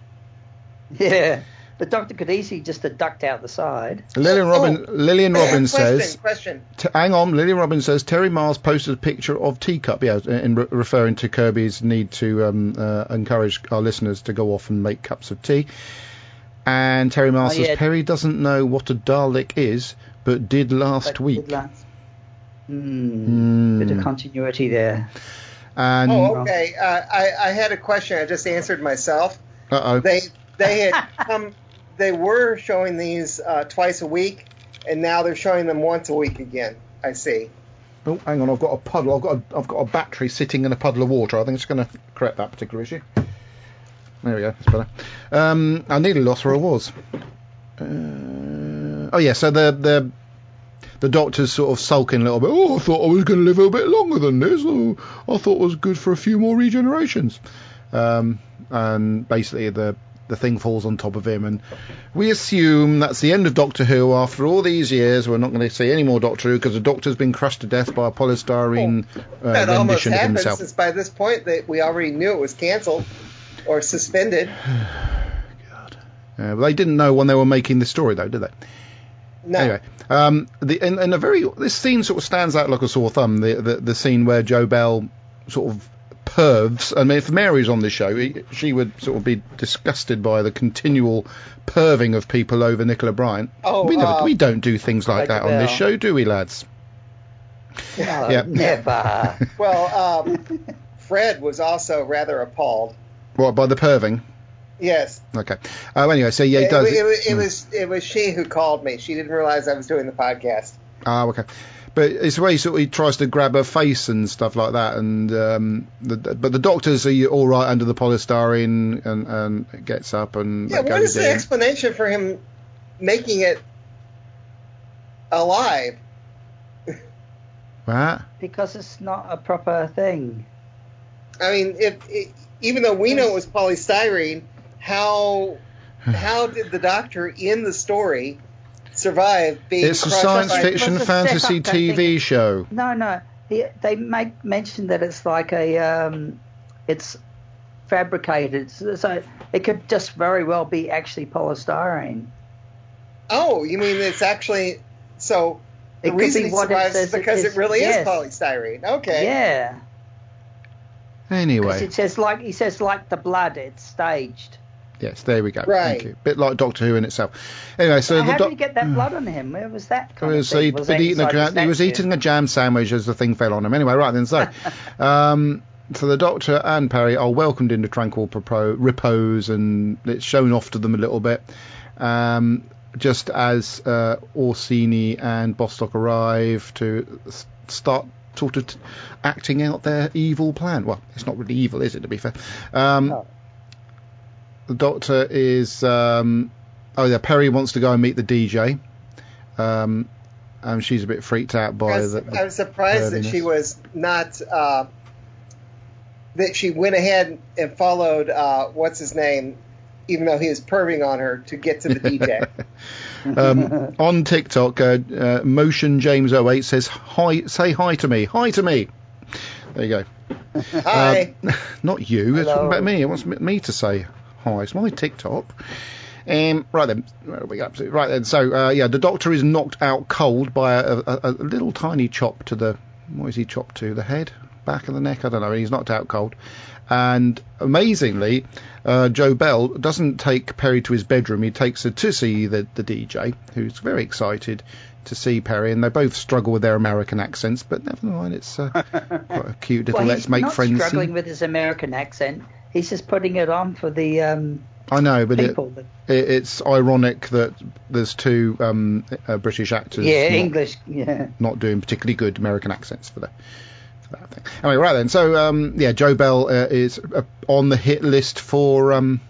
Yeah, the Doctor could easily just have ducked out the side.
Lillian
Oh,
Robbins, Lillian Robbins
question,
says,
Question.
t- hang on, Lillian Robbins says Terry Miles posted a picture of teacup, yeah, in re- referring to Kirby's need to um, uh, encourage our listeners to go off and make cups of tea. And Terry Miles
Oh,
says
yeah.
Perry doesn't know what a Dalek is, but did last
But
week.
did last- Hmm,
Hmm.
Bit of continuity there.
And
Oh, okay. Uh, I, I had a question. I just answered myself.
uh oh,
They they had come. They were showing these uh, twice a week, and now they're showing them once a week again. I see.
oh, hang on, I've got a puddle. I've got a, I've got a battery sitting in a puddle of water. I think it's going to correct that particular issue. There we go. That's better. Um, I nearly lost where I was. Uh, oh yeah, so the the the Doctor's sort of sulking a little bit. Oh, I thought I was going to live a bit longer than this. Oh, I thought it was good for a few more regenerations. Um, and basically the the thing falls on top of him, and we assume that's the end of Doctor Who. After all these years, we're not going to see any more Doctor Who because the Doctor's been crushed to death by a polystyrene
well,
uh,
that almost
rendition of
happened,
himself.
since by this point that we already knew it was cancelled or suspended.
God. Uh, well, they didn't know when they were making the story, though, did they?
No.
Anyway, um, the and, and a very this scene sort of stands out like a sore thumb. The the, the scene where Joe Bell sort of pervs. I mean, if Mary's on the show, he, she would sort of be disgusted by the continual perving of people over Nicola Bryant.
Oh,
we never,
uh,
we don't do things like that on this show, do we, lads?
No,
Yeah.
never.
Well, um, Fred was also rather appalled.
What, by the perving?
Yes.
Okay. Oh, anyway, so yeah, he
It,
does.
it, it, it
Mm.
was it was she who called me. She didn't realize I was doing the podcast.
Ah, okay. But it's the way he sort of he tries to grab her face and stuff like that, and um, the, but the doctors are all right under the polystyrene, and, and gets up and
Yeah,
they
what
go
is the
down.
explanation for him making it alive?
What?
Because it's not a proper thing.
I mean, if it, even though we know it was polystyrene, how how did the Doctor in the story survive being
It's a
crushed
science
by...
fiction
It was a
fantasy
setup, I
T V
think.
show.
No, no. He, they make mention that it's like a, um, it's fabricated, so, so it could just very well be actually polystyrene.
Oh, you mean it's actually... So the
It could
reason
be
he
what it
survives
says
is because
it
it,
is.
really
Yes.
is polystyrene. Okay.
Yeah. Because
Anyway,
it says like he says like the blood, it's staged.
yes, there we go.
Right.
Thank you. Bit like Doctor Who in itself. Anyway, so
How
the
did
doc-
you get that blood on him? Where was that kind
Well,
of
so
thing?
he'd
Was
been
that
eating a
inside the
jam, he was
statue?
eating a jam sandwich as the thing fell on him. Anyway, right then, so um, so the Doctor and Perry are welcomed into tranquil propo- repose, and it's shown off to them a little bit. Um, just as uh, Orsini and Bostock arrive to s- start sort of t- acting out their evil plan. Well, it's not really evil, is it, to be fair? Um,
No.
The Doctor is... Um, oh, yeah, Perry wants to go and meet the D J. Um, and she's a bit freaked out by
I was,
the... the
I was surprised that she was not... Uh, that she went ahead and followed, uh, what's his name, even though he was perving on her, to get to the D J.
um, on TikTok, uh, uh, Motion James oh eight says, "Hi, say hi to me. Hi to me." There you go.
Hi.
Um, not you. It's
Hello.
talking about me. It wants me- me to say hi. It's my TikTok. Um, right then, where are we up to? Right then. So uh, yeah, the Doctor is knocked out cold by a, a, a little tiny chop to the. What is he chopped to? The head, back of the neck? I don't know. He's knocked out cold. And amazingly, uh, Joe Bell doesn't take Perry to his bedroom. He takes her to see the, the D J, who's very excited to see Perry. And they both struggle with their American accents, but never mind. It's uh, quite a cute little
Well,
let's
he's
make
not
friends
struggling
scene.
with his American accent. He's just putting it on for the um,
I know, but it,
people. that,
it, it's ironic that there's two um, uh, British actors
yeah,
not,
English. Yeah.
not doing particularly good American accents for the for that thing. Anyway, right then. So um, yeah, Joe Bell uh, is uh, on the hit list for um,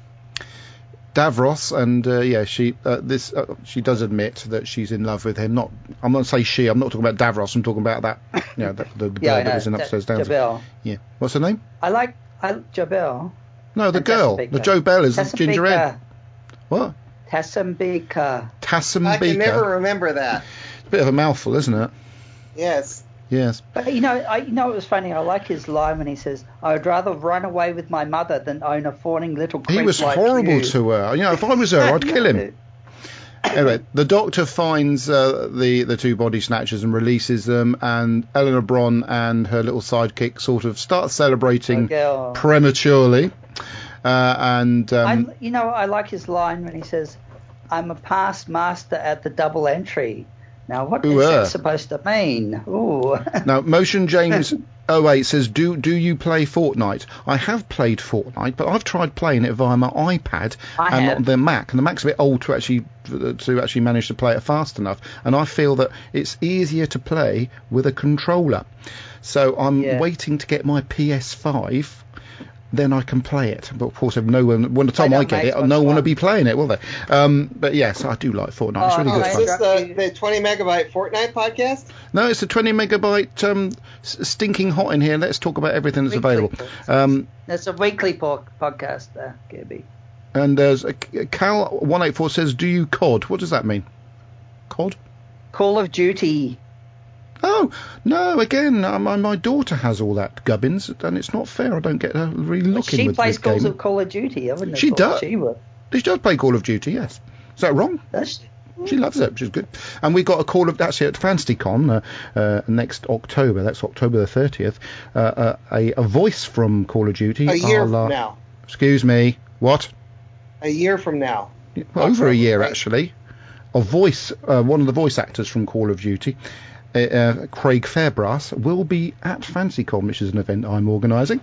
Davros, and uh, yeah, she uh, this uh, she does admit that she's in love with him. Not, I'm not saying she. I'm not talking about Davros. I'm talking about that. You know, the, the, the
Yeah,
girl
I know.
that was in upstairs
Ja-
downstairs.
Jabel.
Yeah, what's her name?
I like I Jabel.
No, the
And
girl.
Tassenbeaker.
The Joe Bell is the ginger head. What?
Tassenbeaker.
Tassum
I can
Beaker.
never remember that.
It's a bit of a mouthful, isn't it?
Yes.
Yes.
But you know, I, you know, it was funny. I like his line when he says, "I would rather run away with my mother than own a fawning little creep
He was
like
horrible
you."
to her. You know, if I was her, I'd kill him. Anyway, the Doctor finds uh, the the two body snatchers and releases them, and Eleanor Bron and her little sidekick sort of start celebrating
Oh, girl.
prematurely. Uh, and um,
I, you know, I like his line when he says, "I'm a past master at the double entry." Now, what is
Ooh, uh.
that supposed to mean? Ooh.
now, Motion James oh eight says, "Do do you play Fortnite?" I have played Fortnite, but I've tried playing it via my iPad
I
and
have.
not the Mac. And the Mac's a bit old to actually to actually manage to play it fast enough. And I feel that it's easier to play with a controller. So I'm
Yeah.
waiting to get my P S five. Then I can play it. But of course, if no one, when the time
They
I
don't
get
make
it, no one will
one.
be playing it, will they? Um, but yes, I do like Fortnite. It's
Oh,
really
Oh,
good
I
is
fun.
this the,
you.
the twenty megabyte Fortnite podcast?
No, it's a twenty megabyte um, s- stinking hot in here. Let's talk about everything that's
Weekly
available.
podcast.
Um,
That's a weekly po- podcast, uh, Kirby.
And there's a, Cal one eight four says, "Do you C O D?" What does that mean? C O D?
Call of Duty.
Oh no! Again, uh, my my daughter has all that gubbins, and it's not fair. I don't get her really looking
She
with
plays
this
calls
game.
of Call of Duty. I wouldn't have
She
thought
does.
she would.
She does play Call of Duty. Yes. Is that wrong?
Does she?
She loves it, which is good. And we got a call of actually at FantasyCon uh, uh, next October. That's October the thirtieth. Uh, uh, a, a voice from Call of Duty.
A year
a la-
from now.
Excuse me. What?
A year from now.
Well, over a year
right.
actually. A voice, uh, one of the voice actors from Call of Duty, uh, uh, Craig Fairbrass, will be at FantasyCon, which is an event I'm organising.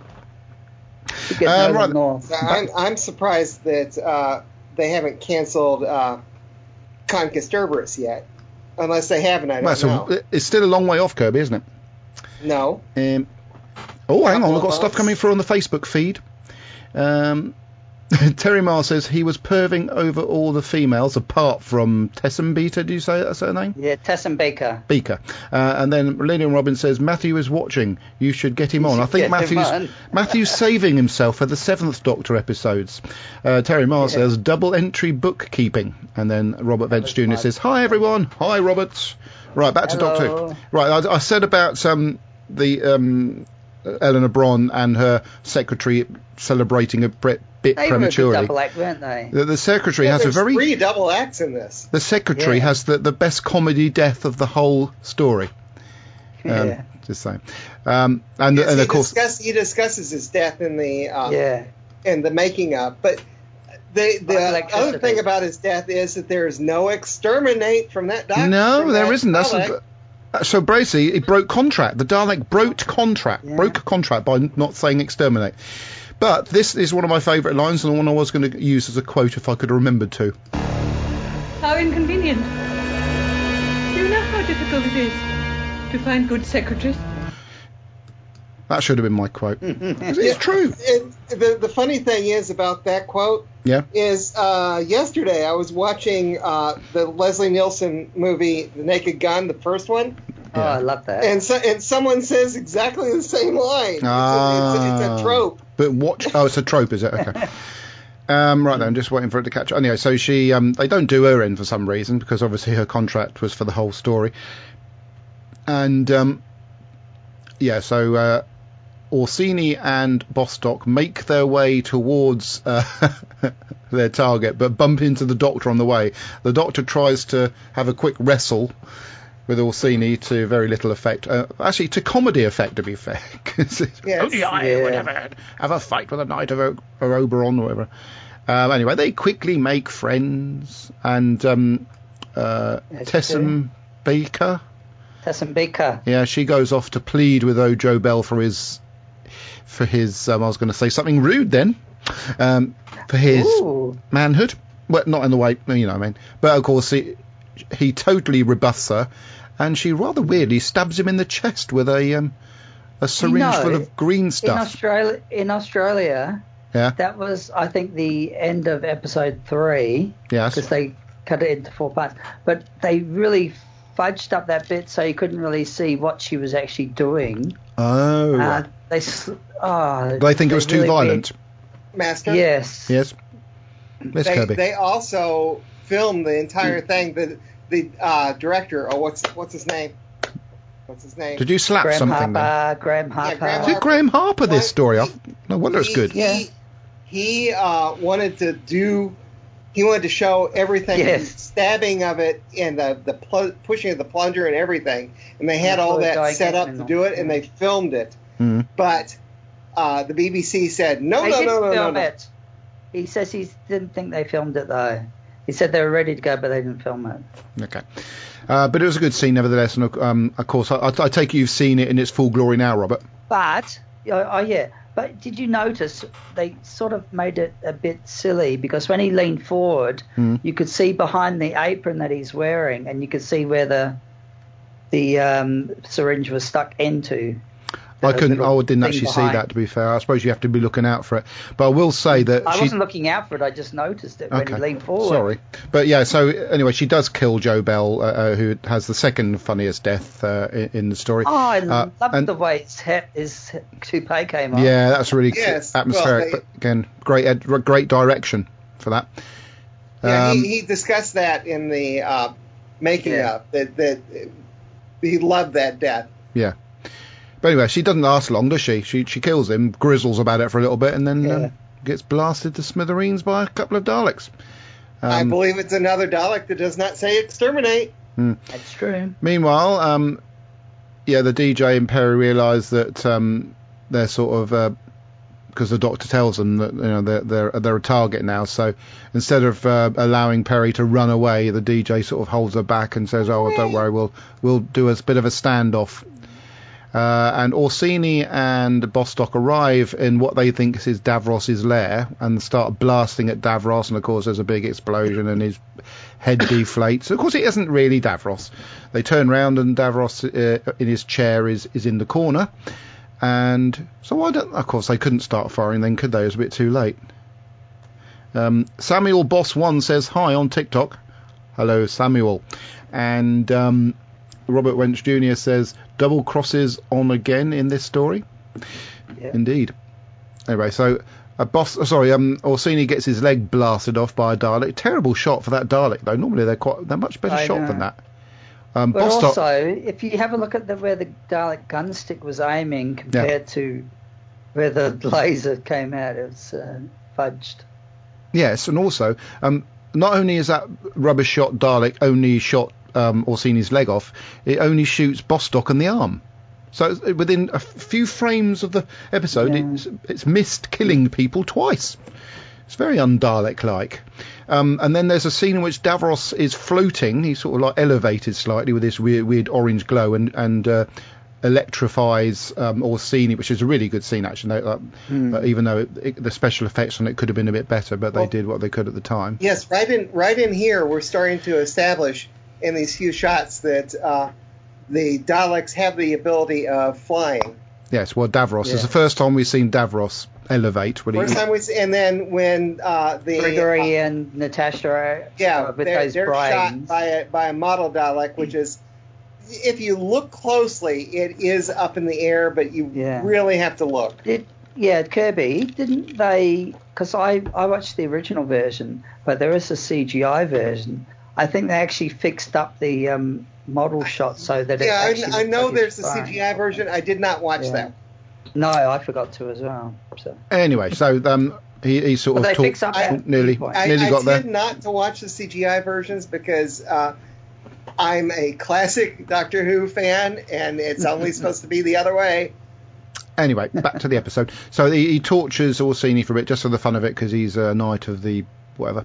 She gets
Uh,
no
right.
north.
I'm, I'm surprised that uh, they haven't canceled uh, Conquistadorus yet. Unless they haven't, I don't
Well,
know.
so it's still a long way off, Kirby, isn't it?
No.
Um, oh, hang on, we've got
Couple of
stuff
months.
coming through on the Facebook feed. Um, Terry Marr says he was perving over all the females apart from Tessam Beta. Do you say that's her name?
Yeah, Tessam Baker.
Beaker. Uh, and then Lillian Robbins says Matthew is watching. You should get him
You
on. I
should
think
get him
Matthew's
on.
Matthew's saving himself for the seventh Doctor episodes. Uh, Terry Marr
Yeah.
says double entry bookkeeping. And then Robert Vance
was
Junior
my-
says hi everyone. Hi Roberts. Right, back to Doctor
Hello.
Who. Right, I, I said about um, the um, Eleanor Bron and her secretary celebrating a bre- bit
They were a good
prematurely.
double act, weren't they?
The, the secretary
Yeah,
has a
there's
very
three double acts in this.
the secretary
Yeah.
has the, the best comedy death of the whole story. Um,
Yeah.
Just saying. Um, and
Yes,
and
he,
of course,
discuss, he discusses his death in the uh,
Yeah.
in the making of, but the the
Like electricity.
other thing about his death is that there is no exterminate from that doctor.
no,
from
there
that
isn't. That's
Dalek.
a, so Bracey, he broke contract. The Dalek broke contract,
Yeah.
broke contract by not saying exterminate. But this is one of my favourite lines, and the one I was going to use as a quote if I could have remembered to.
How inconvenient. Do you know how difficult it is to find good secretaries?
That should have been my quote. 'Cause it's true.
It, the the funny thing is about that quote
Yeah.
is uh, yesterday I was watching uh, the Leslie Nielsen movie The Naked Gun, the first one,
Oh, I love that.
and so, and someone says exactly the same line. It's,
Ah.
a, it's, a, it's a trope.
But watch. Oh, it's a trope, is it? Okay. Um, right then, I'm just waiting for it to catch up. Anyway, so she, um, they don't do her in for some reason because obviously her contract was for the whole story. And um, yeah, so uh, Orsini and Bostock make their way towards uh, their target, but bump into the Doctor on the way. The Doctor tries to have a quick wrestle with Orsini to very little effect. Uh, actually, to comedy effect, to be fair. 'Cause it's
Yes.
only I
Yeah.
would have, had, have a fight with a Knight of, o- of Oberon or whatever. Um, anyway, they quickly make friends, and um, uh,
Yes,
Tessam Baker,
Tessam Baker.
yeah, she goes off to plead with Ojo Bell for his, for his. Um, I was going to say something rude then, um, for his
Ooh.
manhood. Well, not in the way, you know what I mean. But of course, he, he totally rebuffs her, and she rather weirdly stabs him in the chest with a um, a syringe
know,
full of green
In
stuff.
Australia, in Australia,
Yeah,
that was, I think, the end of episode three.
yes.
Because they cut it into four parts. But they really fudged up that bit so you couldn't really see what she was actually doing.
Oh,
Uh,
right.
they, s- oh,
They think it was too
really
violent.
Master.
weird- Yes.
Yes. Miss
They,
Kirby.
they also filmed the entire thing. The the uh, director, or what's what's his name? What's his name?
Did you slap
Graham
something then?
Harper, Graham Harper.
Graham
Did Graham Harper this
What?
story? I, no wonder it's
He-
good.
He,
Yeah.
he uh, wanted to do. He wanted to show everything,
Yes.
the stabbing of it and the the pl- pushing of the plunger and everything, and they had
And
all
the
that
fluid
set up
going
to
in.
do it, and they filmed it.
Mm.
But uh, the B B C said no,
They
no,
didn't
no, no, no,
film
no.
it. He says he didn't think they filmed it though. He said they were ready to go, but they didn't film it.
Okay. Uh, but it was a good scene nevertheless, and um, of course, I, I take it you've seen it in its full glory now, Robert.
But oh, oh yeah. But did you notice they sort of made it a bit silly because when he leaned forward,
Mm.
you could see behind the apron that he's wearing, and you could see where the the um, syringe was stuck into.
I
the
couldn't.
little
I didn't
thing
actually see
behind.
that. To be fair, I suppose you have to be looking out for it. But I will say that
I
she.
wasn't looking out for it. I just noticed it when
Okay.
he leaned forward.
Sorry, but yeah. So anyway, she does kill Joe Bell, uh, uh, who has the second funniest death uh, in, in the story.
Oh, I
Uh,
love
and-
the way his, he- his toupee came on.
Yeah, that's really
Yes,
atmospheric.
well, they-
but again, great, ed- great direction. for that.
Yeah,
Um,
he, he discussed that in the uh, making
Yeah.
of that that he loved that death.
Yeah. But anyway, she doesn't last long, does she? She she kills him, grizzles about it for a little bit, and then
Yeah.
um, gets blasted to smithereens by a couple of Daleks.
I
Um,
believe it's another Dalek that does not say exterminate.
That's true.
Meanwhile, um, yeah, the D J and Perry realise that um, they're sort of because the Doctor tells them that you know they're they're, they're a target now. So instead of uh, allowing Perry to run away, the D J sort of holds her back and says, "Oh, well, don't worry, we'll we'll do a bit of a standoff." Uh, and Orsini and Bostock arrive in what they think is Davros's lair and start blasting at Davros, and of course there's a big explosion and his head deflates. Of course it isn't really Davros. They turn round and Davros uh, in his chair is, is in the corner, and so why don't, of course they couldn't start firing then, could they? It was a bit too late. Um, Samuel Boss one says hi on TikTok. Hello Samuel. And um, Robert Wench Junior says, double crosses on again in this story.
Yeah.
Indeed. Anyway, so a boss, oh, sorry, um, Orsini gets his leg blasted off by a Dalek. Terrible shot for that Dalek, though. Normally they're quite, they're much better
I
shot
know.
than that. Um,
But
Bostock,
also, if you have a look at the, where the Dalek gunstick was aiming compared to where the laser came out, it's uh, fudged.
yes, and also, um, not only is that rubbish shot Dalek only shot um, Orsini's leg off, it only shoots Bostock in the arm. So it's- within a few frames of the episode,
Yeah.
it's, it's missed killing people twice. It's very un-Dalek-like. Um, and then there's a scene in which Davros is floating. He's sort of like elevated slightly with this weird, weird orange glow, and and uh, electrifies um, Orsini, which is a really good scene actually. Uh, uh, even though it, it, the special effects on it could have been a bit better, but
Well-
they did what they could at the time.
Yes, right in right in here, we're starting to establish in these few shots that uh, the Daleks have the ability of flying.
Yes, well, Davros
Yeah.
is the first time we've seen Davros elevate. When
First
he,
time we see, and then when uh, the
Gregory
uh,
and Natasha are
yeah,
uh, with
they're,
those
they're shot
brains.
by a by a model Dalek, which is, if you look closely, it is up in the air, but you
Yeah.
really have to look.
Did, yeah, Kirby, didn't they, because I, I watched the original version, but there is a C G I version. I think they actually fixed up the um, model shot so that it
Yeah,
actually
I, I
looked
know
like
there's
it's
a
flying.
C G I version. I did not watch
Yeah.
that.
No, I forgot to as well. So.
anyway, so um, he, he sort
Well,
of
they
talked,
fix up
I-
that
nearly,
viewpoint.
I,
nearly
I
got there.
tend not to watch the C G I versions because uh, I'm a classic Doctor Who fan, and it's only supposed to be the other way.
Anyway, back to the episode. So he, he tortures Orsini for a bit, just for the fun of it, because he's a knight of the whatever.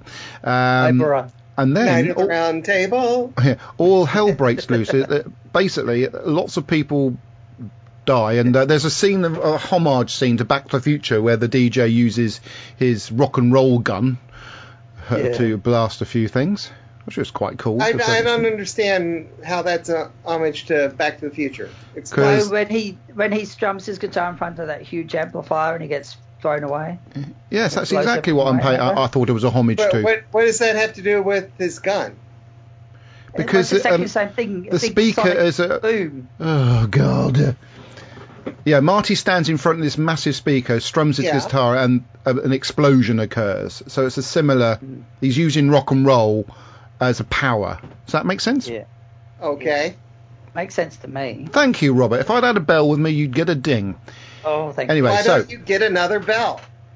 Um,
Oberon.
and
Night
then
of the
all,
Round Table.
all hell breaks loose. It- it- Basically, lots of people die, and uh, there's a scene, of a homage scene to Back to the Future, where the D J uses his rock and roll gun uh,
Yeah.
to blast a few things, which was quite cool.
I,
to a
I
certain
don't
extent.
understand how that's a homage to Back to the Future. It's
'Cause-
So when he when he strums his guitar in front of that huge amplifier and he gets thrown away.
Yes, that's
blows
exactly what I'm
everyone
paying.
away,
I, I thought it was a homage
But
to.
what, what does that have to do with his gun?
Because,
It's exactly
um,
the same thing.
the
a big
speaker
sonic
is a-
boom.
Oh God! Yeah, Marty stands in front of this massive speaker, strums his
Yeah.
guitar, and uh, an explosion occurs. So it's a similar. He's using rock and roll as a power. Does that make sense?
Yeah,
Okay.
makes sense to me.
Thank you, Robert. If I'd had a bell with me, you'd get a ding.
Oh, thank
Anyway,
Why
so
don't you get another bell?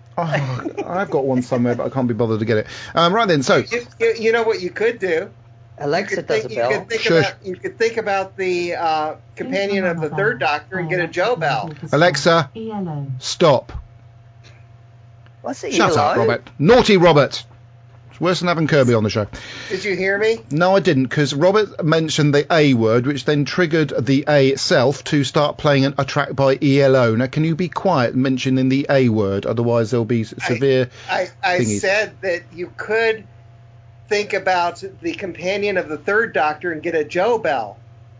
oh, I've got one somewhere, but I can't be bothered to get it. Um, right then, so
You, you, you know what you could do?
you.
You
Alexa
could
does
think,
a
you
bell.
could think
Shush.
about you could think about the uh, companion of the third Doctor and get a Joe bell.
Alexa,
E L O.
stop.
What's it?
Shut up,
Elo?
Robert. Naughty Robert. It's worse than having Kirby on the show.
Did you hear me?
No, I didn't, because Robert mentioned the A word, which then triggered the A itself to start playing an, a track by E L O. Now, can you be quiet mentioning the A word? Otherwise, there'll be s- severe...
I, I
Thingies.
said that you could think about the companion of the third Doctor and get a Joe bell.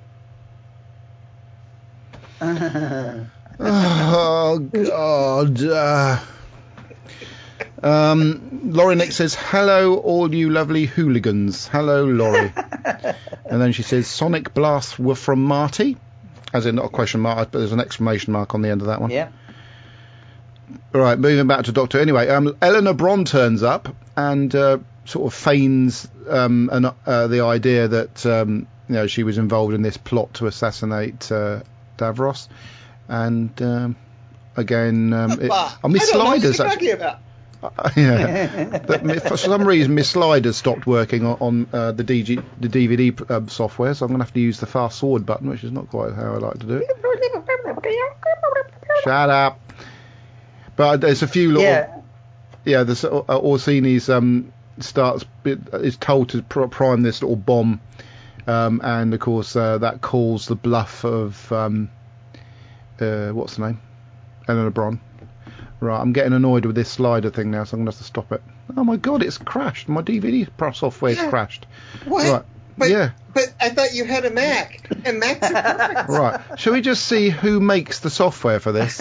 Oh, God. Uh, um, Laurie Nick says, hello, all you lovely hooligans. Hello, Laurie. And then she says, sonic blasts were from Marty. As in, not a question mark, but there's an exclamation mark on the end of that one.
Yeah.
All right, moving back to Doctor. Anyway, um, Eleanor Bron turns up and uh, sort of feigns um, an, uh, the idea that um, you know she was involved in this plot to assassinate uh, Davros, and um, again, um, it, oh, Miss Sliders.
Talking about.
Uh, yeah, but for some reason, Miss Sliders stopped working on, on uh, the, D G, the D V D uh, software, so I'm going to have to use the fast forward button, which is not quite how I like to do it. Shut up. But there's a few little, yeah. yeah there's uh, Orsini's um starts is told to pr- prime this little bomb, um, and of course uh, that calls the bluff of um, uh, what's the name, Eleanor Bron. Right, I'm getting annoyed with this slider thing now, so I'm gonna have to stop it. Oh my god, it's crashed. My D V D software's yeah. crashed.
What?
Right.
But,
yeah.
But I thought you had a Mac, and Macs are perfect.
Right. Shall we just see who makes the software for this?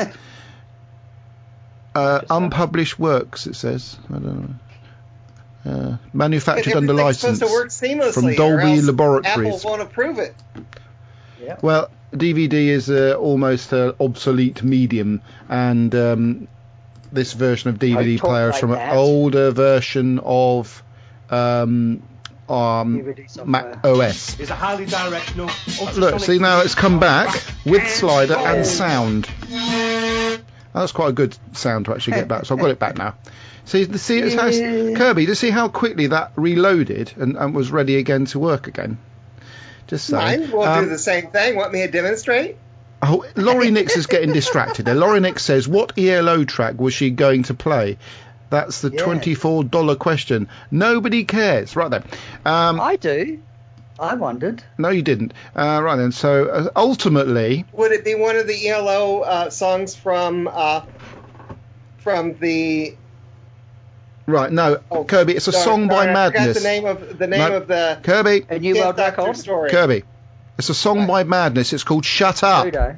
Uh, unpublished works, it says. I don't know. Uh, manufactured under license
to work seamlessly,
from Dolby Laboratories.
Apple won't approve it.
Yep.
Well, D V D is uh, almost an obsolete medium, and um, this version of D V D player is like from that. An older version of um, um, Mac O S.
Is a highly directional.
Look, see now it's come back with slider and sound. That's quite a good sound to actually get back. So I've got it back now. See, see it's how, Kirby, to see how quickly that reloaded and, and was ready again to work again. Just saying.
Mine will um, do the same thing. Want me to demonstrate?
Oh, Laurie Nix is getting distracted there. Laurie Nix says, what E L O track was she going to play? That's the yeah. twenty-four dollars question. Nobody cares. Right then. Um,
I do. I wondered.
No, you didn't. Uh, right then. So uh, ultimately,
would it be one of the E L O uh, songs from uh, from the?
Right. No, oh, Kirby. It's a
sorry,
song
sorry,
by
I
Madness.
Forgot the name of the name
no,
of the
Kirby.
A New World Record
story.
Kirby. It's a song right. by Madness. It's called Shut Up.
Ludo.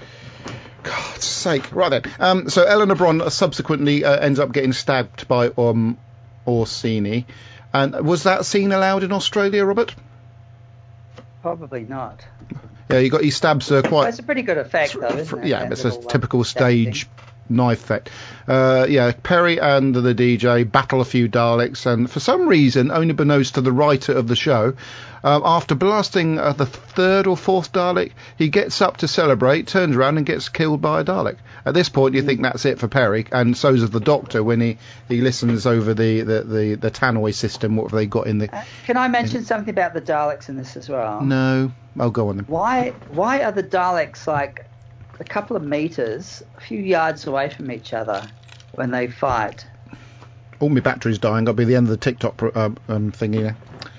God's sake. Right then. Um, so Eleanor Bron subsequently uh, ends up getting stabbed by um, Orsini. And was that scene allowed in Australia, Robert?
Probably not.
Yeah, he got he stabs her quite.
Well, it's a pretty good effect, though, isn't it?
Yeah, it's a typical stage knife effect. Uh, yeah, Perry and the D J battle a few Daleks, and for some reason, unbeknownst to the writer of the show, uh, after blasting uh, the third or fourth Dalek, he gets up to celebrate, turns around and gets killed by a Dalek. At this point, you mm. think that's it for Perry, and so's of the Doctor when he, he listens over the, the, the, the tannoy system, what have they got in the...
Uh, can I mention in, something about the Daleks in this as well?
No. Oh, go on then.
Why, why are the Daleks, like, a couple of metres, a few yards away from each other when they fight?
Oh, my battery's dying. I'll be the end of the TikTok pro- um, um, thingy now.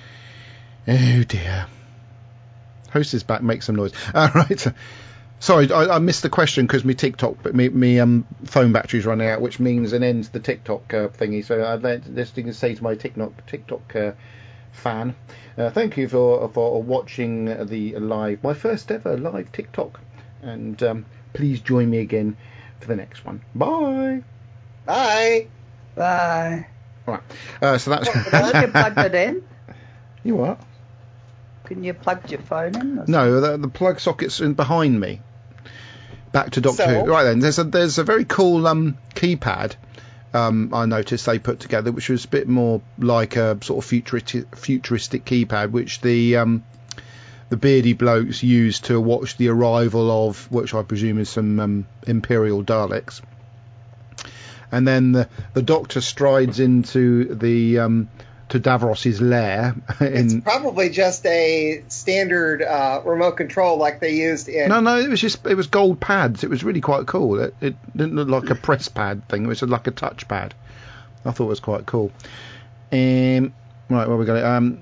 Oh, dear. Host is back. Make some noise. All right. Sorry, I, I missed the question because my TikTok, but me, me um, phone battery's running out, which means an ends the TikTok uh, thingy. So I'd like to say to my TikTok TikTok uh, fan, uh, thank you for for watching the live, my first ever live TikTok, and um, please join me again for the next one. Bye.
Bye.
Bye.
Right. Uh, so that's.
Can you plug that in?
You what?
Can you plug your phone in?
No, the, the plug socket's in behind me. Back to Doctor
so?
Who. Right then, there's a there's a very cool um, keypad. Um, I noticed they put together, which was a bit more like a sort of futuristic, futuristic keypad, which the um, the beardy blokes used to watch the arrival of, which I presume is some um, Imperial Daleks. And then the, the Doctor strides into the um, to Davros's lair. In,
it's probably just a standard uh, remote control like they used in...
No, no, it was just it was gold pads. It was really quite cool. It, it didn't look like a press pad thing. It was like a touch pad. I thought it was quite cool. Um, right, where we got it? Um,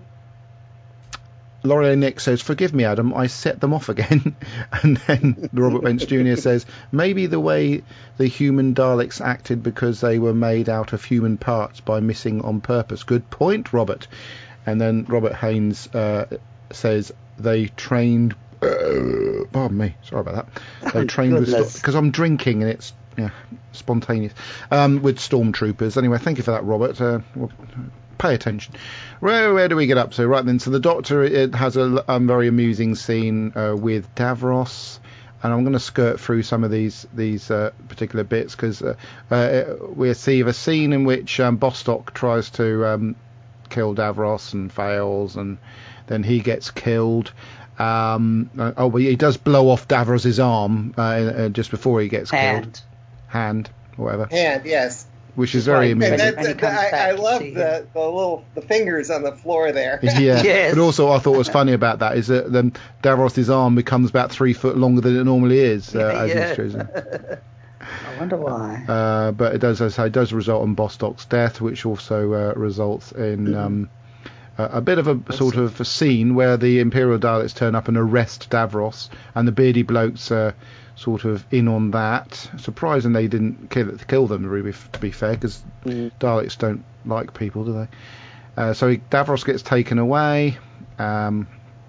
Laurie Nick says, "Forgive me, Adam, I set them off again." And then Robert Bench Junior says, "Maybe the way the human Daleks acted because they were made out of human parts by missing on purpose." Good point, Robert. And then Robert Haynes uh, says, "They trained..." Uh, pardon me, sorry about that. They trained with... Because I'm drinking and it's yeah, spontaneous. Um, with stormtroopers. Anyway, thank you for that, Robert. Uh, well, pay attention. Where, where do we get up to? Right then, so the Doctor, it has a um, very amusing scene uh, with Davros, and I'm going to skirt through some of these these uh, particular bits because uh, uh, we see a scene in which um, Bostock tries to um, kill Davros and fails, and then he gets killed. Um, uh, oh, well, he does blow off Davros's arm uh, uh, just before he gets
Hand.
killed. Hand, whatever.
Hand, yes.
Which is very
Right,
amusing.
And
When he
that,
comes
I,
back
I
to
love
see
the,
him.
the little the fingers on the floor there.
Yeah,
Yes.
but also what I thought was funny about that is that then Davros's arm becomes about three foot longer than it normally is uh, as
Yeah.
he's choosing.
I wonder why.
Uh, but it does, as I say, it does result in Bostock's death, which also uh, results in um, a, a bit of a sort of a scene where the Imperial Daleks turn up and arrest Davros, and the beardy blokes uh, sort of in on that. Surprising they didn't kill, kill them, really, to be fair, because
Mm.
Daleks don't like people, do they? Uh, so he, Davros gets taken away, um,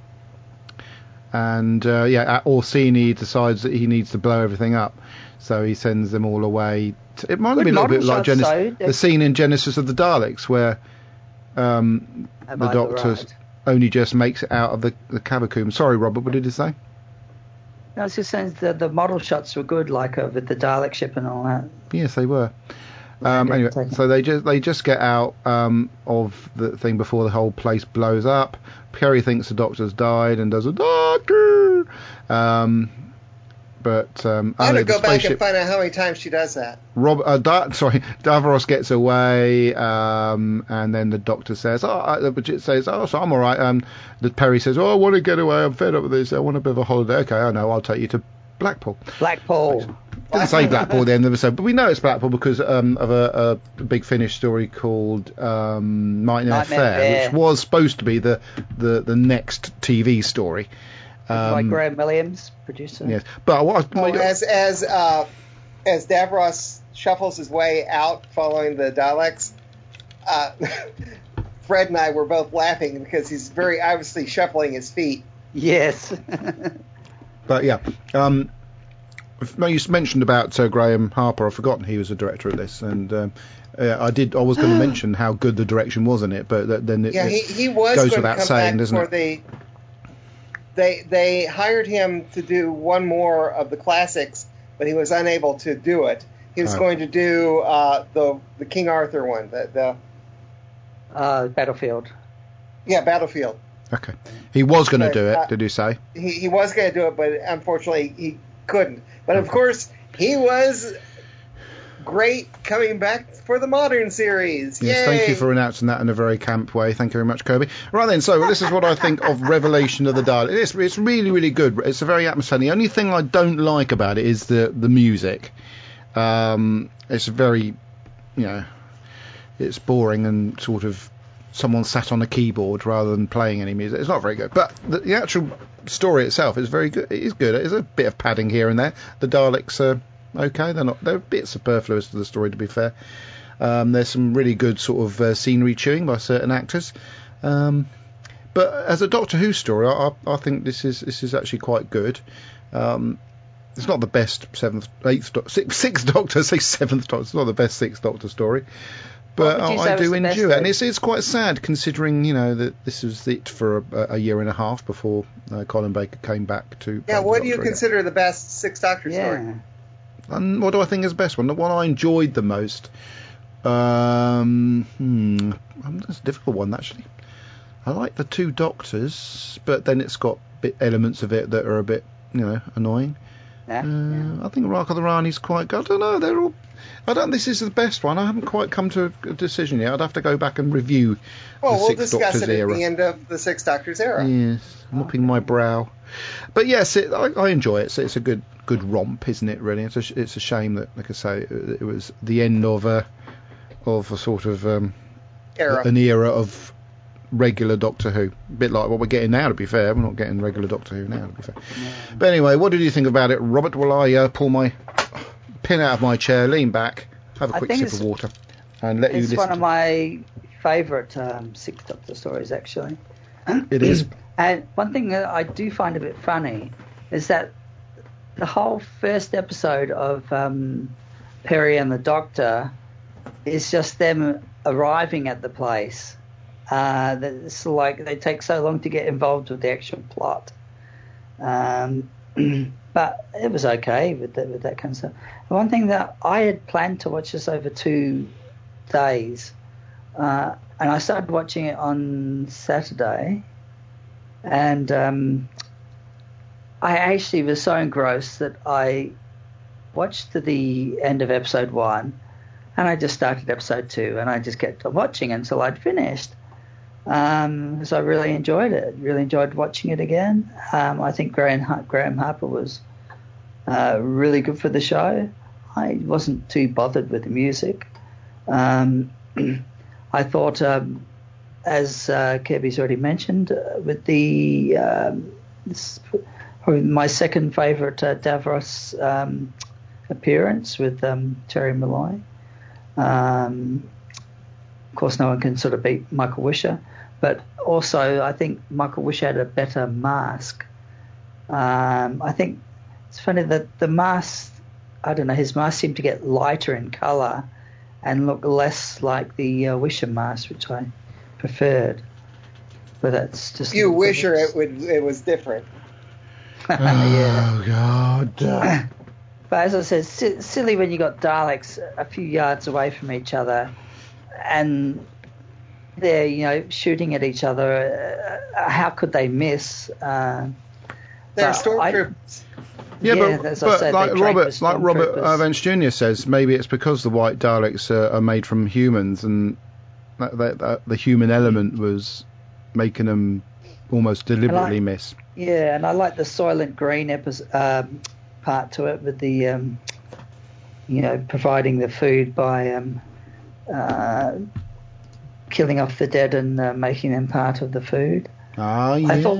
and uh, yeah, Orsini decides that he needs to blow everything up, so he sends them all away. To, it might
Good
be a little bit
model
like
shots,
Genesis,
though.
the scene in Genesis of the Daleks where um,
Have
the
I
Doctor
right?
only just makes it out of the, the catacombs. Sorry, Robert, what did you say?
No, I was just saying the, the model shots were good, like uh, with the Dalek ship and all that.
Yes, they were. Um,
Landing,
anyway,
taking-
so they just they just get out um, of the thing before the whole place blows up. Perry thinks the Doctor's died and does a Doctor, um, but um,
I'm
only
going to
the
go back and
spaceship.
find out how many times she does that.
Rob, uh, da- sorry, Davros gets away, um, and then the Doctor says, "Oh," uh, the Bridget says, "Oh, so I'm all right." Um, the Perry says, "Oh, I want to get away. I'm fed up with this. I want a bit of a holiday." Okay, I know. I'll take you to Blackpool.
Blackpool.
Didn't say Blackpool then, never said, but we know it's Blackpool because um, of a, a big Finnish story called um, Nightmare,
Nightmare
Fair,
Fair.
which was supposed to be the, the, the next T V story.
by
Um,
Graham Williams, producer.
yes, but what I,
Well, as as uh, as Davros shuffles his way out following the Daleks, uh, Fred and I were both laughing because he's very obviously shuffling his feet.
Yes.
but yeah, um, no, you mentioned about uh, Graham Harper. I've forgotten he was a director of this, and um, uh, I did. I was going to mention how good the direction was in it, but th- then it,
Yeah, he,
it
he was
goes
going to
without
come
saying,
back
doesn't
for
it?
the. They they hired him to do one more of the classics, but he was unable to do it. He was
Oh.
going to do uh, the the King Arthur one, the, the
uh, Battlefield.
yeah Battlefield.
Okay, he was going to
But,
do it.
uh,
Did you say?
He he was going to do it, but unfortunately he couldn't. But of course he was great coming back for the modern series.
Yes,
Yay!
thank you for announcing that in a very camp way. Thank you very much, Kirby. Right then, so this is what I think of Revelation of the Daleks. It's, it's really, really good. It's a very atmospheric. The only thing I don't like about it is the the music. Um, it's very, you know, it's boring and sort of someone sat on a keyboard rather than playing any music. It's not very good. But the, the actual story itself is very good. It is good. There's a bit of padding here and there. The Daleks are okay. They're not. They're a bit superfluous to the story, to be fair. Um, there's some really good sort of uh, scenery chewing by certain actors. Um, but as a Doctor Who story, I, I, I think this is this is actually quite good. Um, it's not the best seventh, eighth, do- sixth, sixth Doctor. Say seventh Doctor. It's not the best sixth Doctor story. But
What would you
I,
say
I
was
do
the best
enjoy it, and
though?
it's it's quite sad considering you know that this was it for a, a year and a half before uh, Colin Baker came back to. play
Yeah,
the
what do you
Doctor again.
consider the best Sixth Doctor story?
Yeah.
And what do I think is the best one? The one I enjoyed the most. Um, hmm, um, that's a difficult one actually. I like the two Doctors, but then it's got bit elements of it that are a bit, you know, annoying.
Yeah.
Uh,
yeah.
I think Rock of the Rani's quite good. I don't know. They're all. I don't. This is the best one. I haven't quite come to a decision yet. I'd have to go back and review
Well,
the
we'll
Sixth
discuss
Doctor's
it at
era.
the end of the Sixth Doctor's era.
Yes, mopping my brow. But yes, it, I, I enjoy it. It's, it's a good good romp, isn't it? Really, it's a, sh- it's a shame that, like I say, it, it was the end of a of a sort of um,
Era.
an era of regular Doctor Who. A bit like what we're getting now, to be fair. We're not getting regular Doctor Who now, to be fair. But anyway, what did you think about it, Robert? Will I uh, pull my pin out of my chair, lean back, have a
I
quick
think
sip
it's-
of water, and let you
It's
listen
one
to
of my favourite um, Sixth Doctor stories, actually.
it? Is
And one thing that I do find a bit funny is that the whole first episode of um, Perry and the Doctor is just them arriving at the place. Uh, that it's like they take so long to get involved with the actual plot. Um, but it was okay with that, with that kind of stuff. The one thing that I had planned to watch this over two days, uh, and I started watching it on Saturday, and um, I actually was so engrossed that I watched to the end of episode one, and I just started episode two, and I just kept watching until I'd finished. Um, so I really enjoyed it. Really enjoyed watching it again. Um, I think Graham, Graham Harper was uh, really good for the show. I wasn't too bothered with the music. Um, I thought, um, as uh, Kirby's already mentioned, uh, with the um, this, probably my second favourite uh, Davros um, appearance with um, Terry Malloy. Um, of course, no one can sort of beat Michael Wisher, but also I think Michael Wisher had a better mask. Um, I think it's funny that the mask, I don't know, his mask seemed to get lighter in colour and look less like the uh, Wisher mask, which I preferred. But that's just
you Wisher it would it was different.
Yeah.
Oh God.
But as I said, si- silly when you got Daleks a few yards away from each other, and they're, you know, shooting at each other. Uh, how could they miss? Uh,
They're
but
stormtroopers.
Yeah,
Yeah,
but,
as I
but
said,
like
they train
Robert,
with
like Robert
stormtroopers.
uh, Vance Junior says, maybe it's because the white Daleks uh, are made from humans, and that, that, that the human element was making them almost deliberately
And
miss.
Yeah, and I like the Soylent Green episode, um, part to it with the, um, you know, providing the food by um, uh, killing off the dead and uh, making them part of the food.
Ah, yes.
I thought-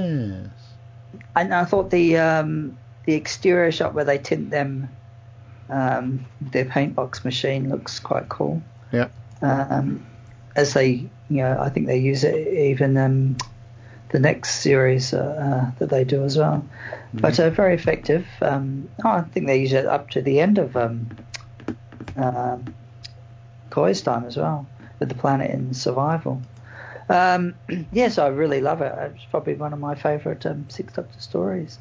And I thought the um, the exterior shot where they tint them, um, their paint box machine looks quite cool.
Yeah.
Um, as they, you know, I think they use it even um, the next series uh, uh, that they do as well. Mm-hmm. But uh, very effective. Um, oh, I think they use it up to the end of um, uh, Koi's time as well, with the planet in survival. Um, yes, I really love it. It's probably one of my favourite um, Six Doctor stories.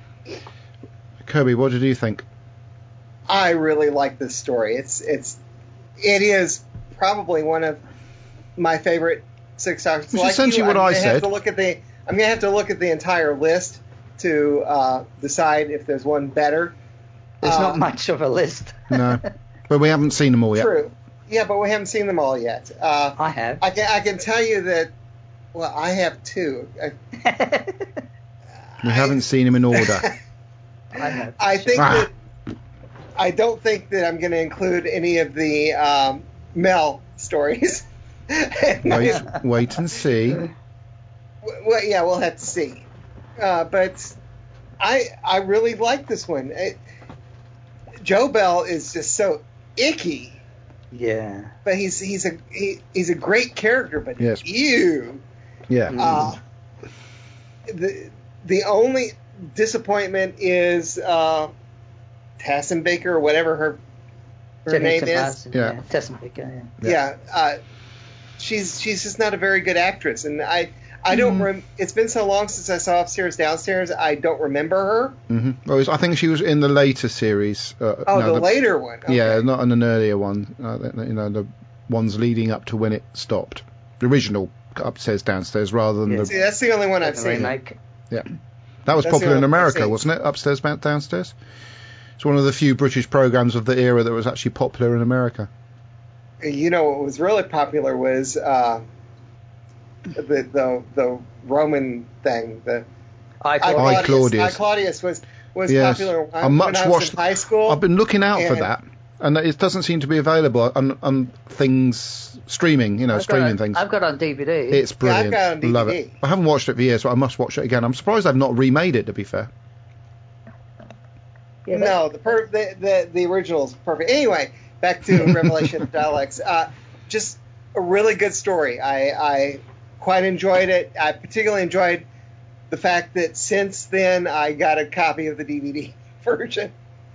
Kirby, what did you think?
I really like this story. It's it's it is probably one of my favorite Six Doctors.
Which is
like
essentially
you,
what
I'm
I
gonna
said.
Have to look at the, I'm going to have to look at the entire list to uh, decide if there's one better.
There's
uh,
not much of a list.
No, but we haven't seen them all yet.
True. Yeah, but we haven't seen them all yet. Uh,
I have.
I can I can tell you that. Well, I have two. I,
We haven't seen them in order.
I have.
I think
Ah.
that I don't think that I'm going to include any of the um, Mel stories.
Wait, wait and see.
Well, yeah, we'll have to see. Uh, but I I really like this one. It, Joe Bell is just so icky,
Yeah.
but he's he's a he, he's a great character. But
Yes.
ew.
Yeah.
Uh, the the only disappointment is uh, Tassin Baker or whatever her her
Jenny
name
Tomasin,
is.
Yeah.
yeah. Tessin Baker,
Yeah.
yeah.
Yeah, uh, she's she's just not a very good actress, and I I don't.
Mm.
Rem- it's been so long since I saw Upstairs Downstairs. I don't remember her.
hmm Well, it was- I think she was in the later series. Uh,
Oh,
no,
the, later one. Okay.
Yeah, not in an earlier one. Uh, you know, the ones leading up to when it stopped. The original Upstairs Downstairs, rather than
Yeah.
the
See, that's the only one I've
The
seen.
remake.
yeah. That was
That's
popular
the
in
only one I've
America,
seen.
wasn't it? Upstairs Downstairs. It's one of the few British programs of the era that was actually popular in America.
You know what was really popular was uh, the the the Roman thing. The
I
I
thought,
I,
Claudius.
Claudius.
I Claudius was was
Yes.
popular when,
I much
when I was
watched-
in high school.
I've been looking out for
And-
that, and it doesn't seem to be available on, on things streaming. You know,
I've got
streaming
it-
things.
I've got it on D V D.
It's brilliant.
got it on D V D.
Love it. I haven't watched it for years, but I must watch it again. I'm surprised they've not remade it, to be fair.
Yeah, that-
No, the, per- the the the original is perfect. Anyway, back to Revelation of Daleks. Uh, just a really good story. I I quite enjoyed it. I particularly enjoyed the fact that since then I got a copy of the D V D version.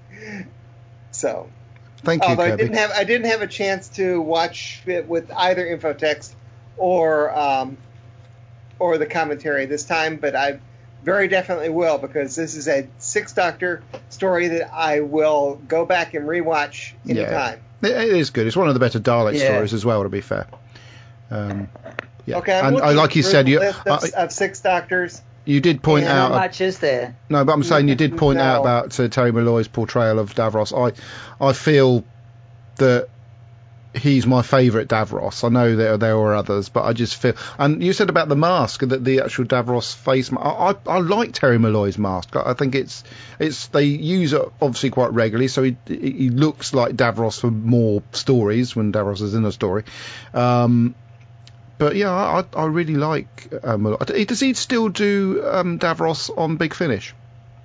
So,
Thank you,
although I
Kirby.
didn't have I didn't have a chance to watch it with either infotext or um, or the commentary this time, but I've very definitely will, because this is a Sixth Doctor story that I will go back and rewatch anytime.
Yeah. It, it is good. It's one of the better Dalek
Yeah.
stories as well, to be fair. Um, yeah.
Okay, I'm
and
looking
I, like you
through
said,
the
you
list of,
I,
of Six Doctors.
you did point
Yeah,
How
out.
much is there?
No, but I'm saying you did point
No.
out about uh, Terry Malloy's portrayal of Davros. I, I feel that he's my favourite Davros. I know there there were others, but I just feel. And you said about the mask, that the actual Davros face. ma- I, I, I like Terry Malloy's mask. I, I think it's it's they use it obviously quite regularly, so he he looks like Davros for more stories when Davros is in a story. Um, but yeah, I, I really like uh, Malloy. Does he still do um, Davros on Big Finish?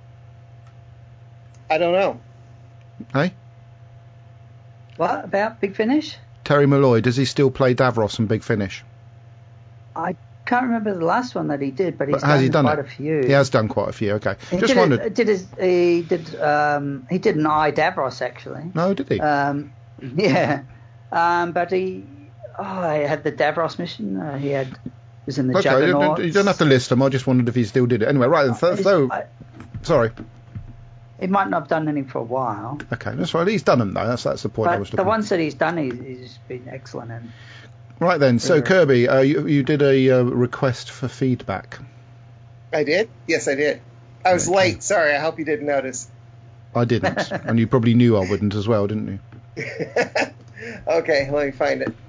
I don't know.
Hey,
What about Big Finish?
Terry Malloy, does he still play Davros on Big Finish?
I can't remember the last one that he did, but he's
But has
done,
he done
quite
it?
a few.
He has done quite a few. Okay,
He
just
did
wondered.
It, did his, he did um, he did an I Davros actually.
No, did he?
Um, yeah, um, but he oh he had the Davros mission. Uh, he had was in the
Okay, you
Juggernaut.
don't, you don't have to list them. I just wondered if he still did it. Anyway, right then. So, so
I,
sorry.
he might not have done any for a while,
Okay, that's right. He's done them though. That's that's the point I was
but the
looking.
ones that he's done, he's, he's been excellent in.
Right then. So
Yeah.
Kirby, uh, you you did a uh, request for feedback.
I did? Yes, I did. I was
Okay.
late. Sorry, I hope you didn't notice.
I didn't, and you probably knew I wouldn't as well, didn't you?
Okay, let me find it.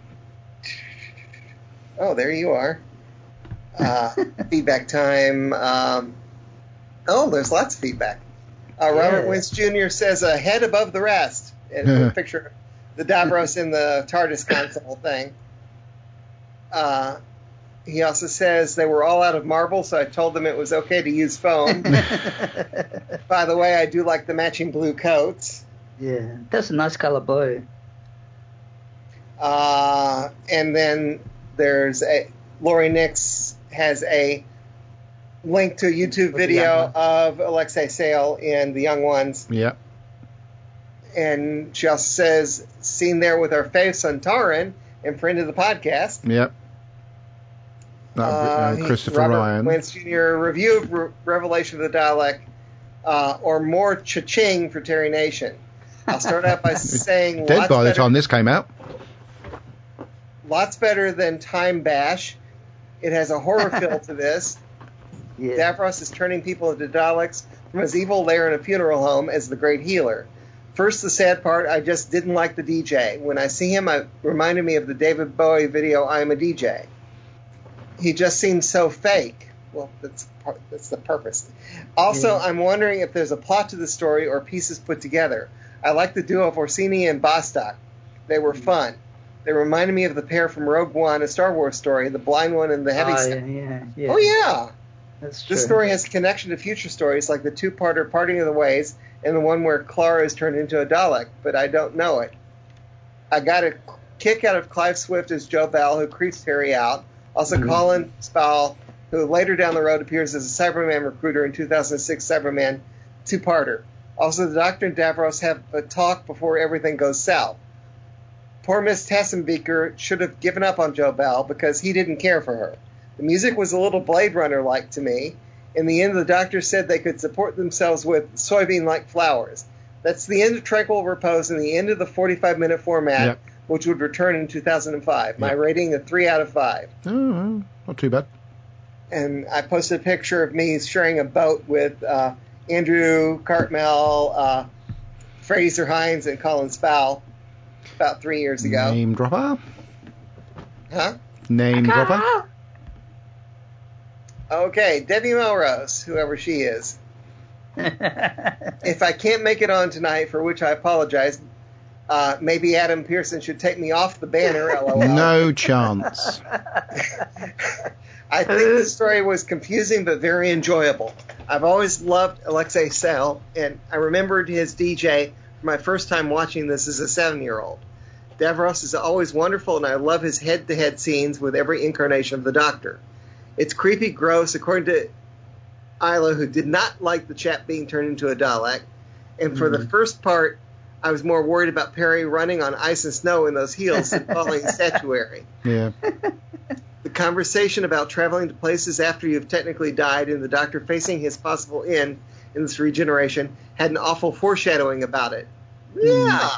Oh, there you are. Uh, feedback time. Um, oh, there's lots of feedback. Uh, Robert
Yeah.
Wentz Junior says a head above the rest. And put a picture of the Davros in the TARDIS console thing. Uh, he also says they were all out of marble, so I told them it was okay to use foam. By the way, I do like the matching blue coats.
Yeah, that's a nice colour blue.
Uh, and then there's a Laurie Nix has a link to a YouTube
With the
video
young one.
of Alexei Sale and the young ones.
Yeah.
And she also says, seen there with our fave son Taran and friend of the podcast.
Yeah. No, uh,
he-
Christopher
Robert
Ryan.
Wentz Junior review of Re- Revelation of the Dalek, uh, or more cha-ching for Terry Nation. I'll start out by saying
Dead
lots
by the
better,
time this came out.
lots better than Time Bash. It has a horror feel to this.
Yeah.
Davros is turning people into Daleks from his evil lair in a funeral home as the great healer. First, the sad part, I just didn't like the D J. When I see him, it reminded me of the David Bowie video, I'm a D J. He just seems so fake. Well, that's part, that's the purpose. Also,
Yeah.
I'm wondering if there's a plot to the story or pieces put together. I like the duo of Orsini and Bostock. They were fun. They reminded me of the pair from Rogue One, a Star Wars story, the blind one and the heavy
Oh,
set.
yeah, yeah, yeah.
Oh, yeah.
That's true.
This story has a connection to future stories like the two-parter Parting of the Ways and the one where Clara is turned into a Dalek, but I don't know it. I got a kick out of Clive Swift as Joe Bell, who creeps Terry out. Also
Mhm.
Colin Spall, who later down the road appears as a Cyberman recruiter in two thousand six Cyberman two-parter. Also, the Doctor and Davros have a talk before everything goes south. Poor Miss Tassenbeaker should have given up on Joe Bell because he didn't care for her. The music was a little Blade Runner-like to me. In the end, the Doctor said they could support themselves with soybean-like flowers. That's the end of Tranquil Repose and the end of the forty-five minute format,
Yep.
which would return in two thousand five. My
Yep.
rating, a three out of five.
Oh, well, not too bad.
And I posted a picture of me sharing a boat with uh, Andrew Cartmel, uh, Fraser Hines, and Colin Spall about three years ago.
Name dropper.
Huh?
Name dropper.
Okay, Debbie Melrose, whoever she is. If I can't make it on tonight, for which I apologize, uh, maybe Adam Pearson should take me off the banner, LOL.
No chance.
I think the story was confusing but very enjoyable. I've always loved Alexei Sale, and I remembered his D J from my first time watching this as a seven-year-old. Davros is always wonderful, and I love his head-to-head scenes with every incarnation of the Doctor. It's creepy, gross, according to Isla, who did not like the chap being turned into a Dalek. And for
Mm-hmm.
the first part, I was more worried about Perry running on ice and snow in those heels than falling statuary.
Yeah.
The conversation about traveling to places after you've technically died and the Doctor facing his possible end in this regeneration had an awful foreshadowing about it. Yeah.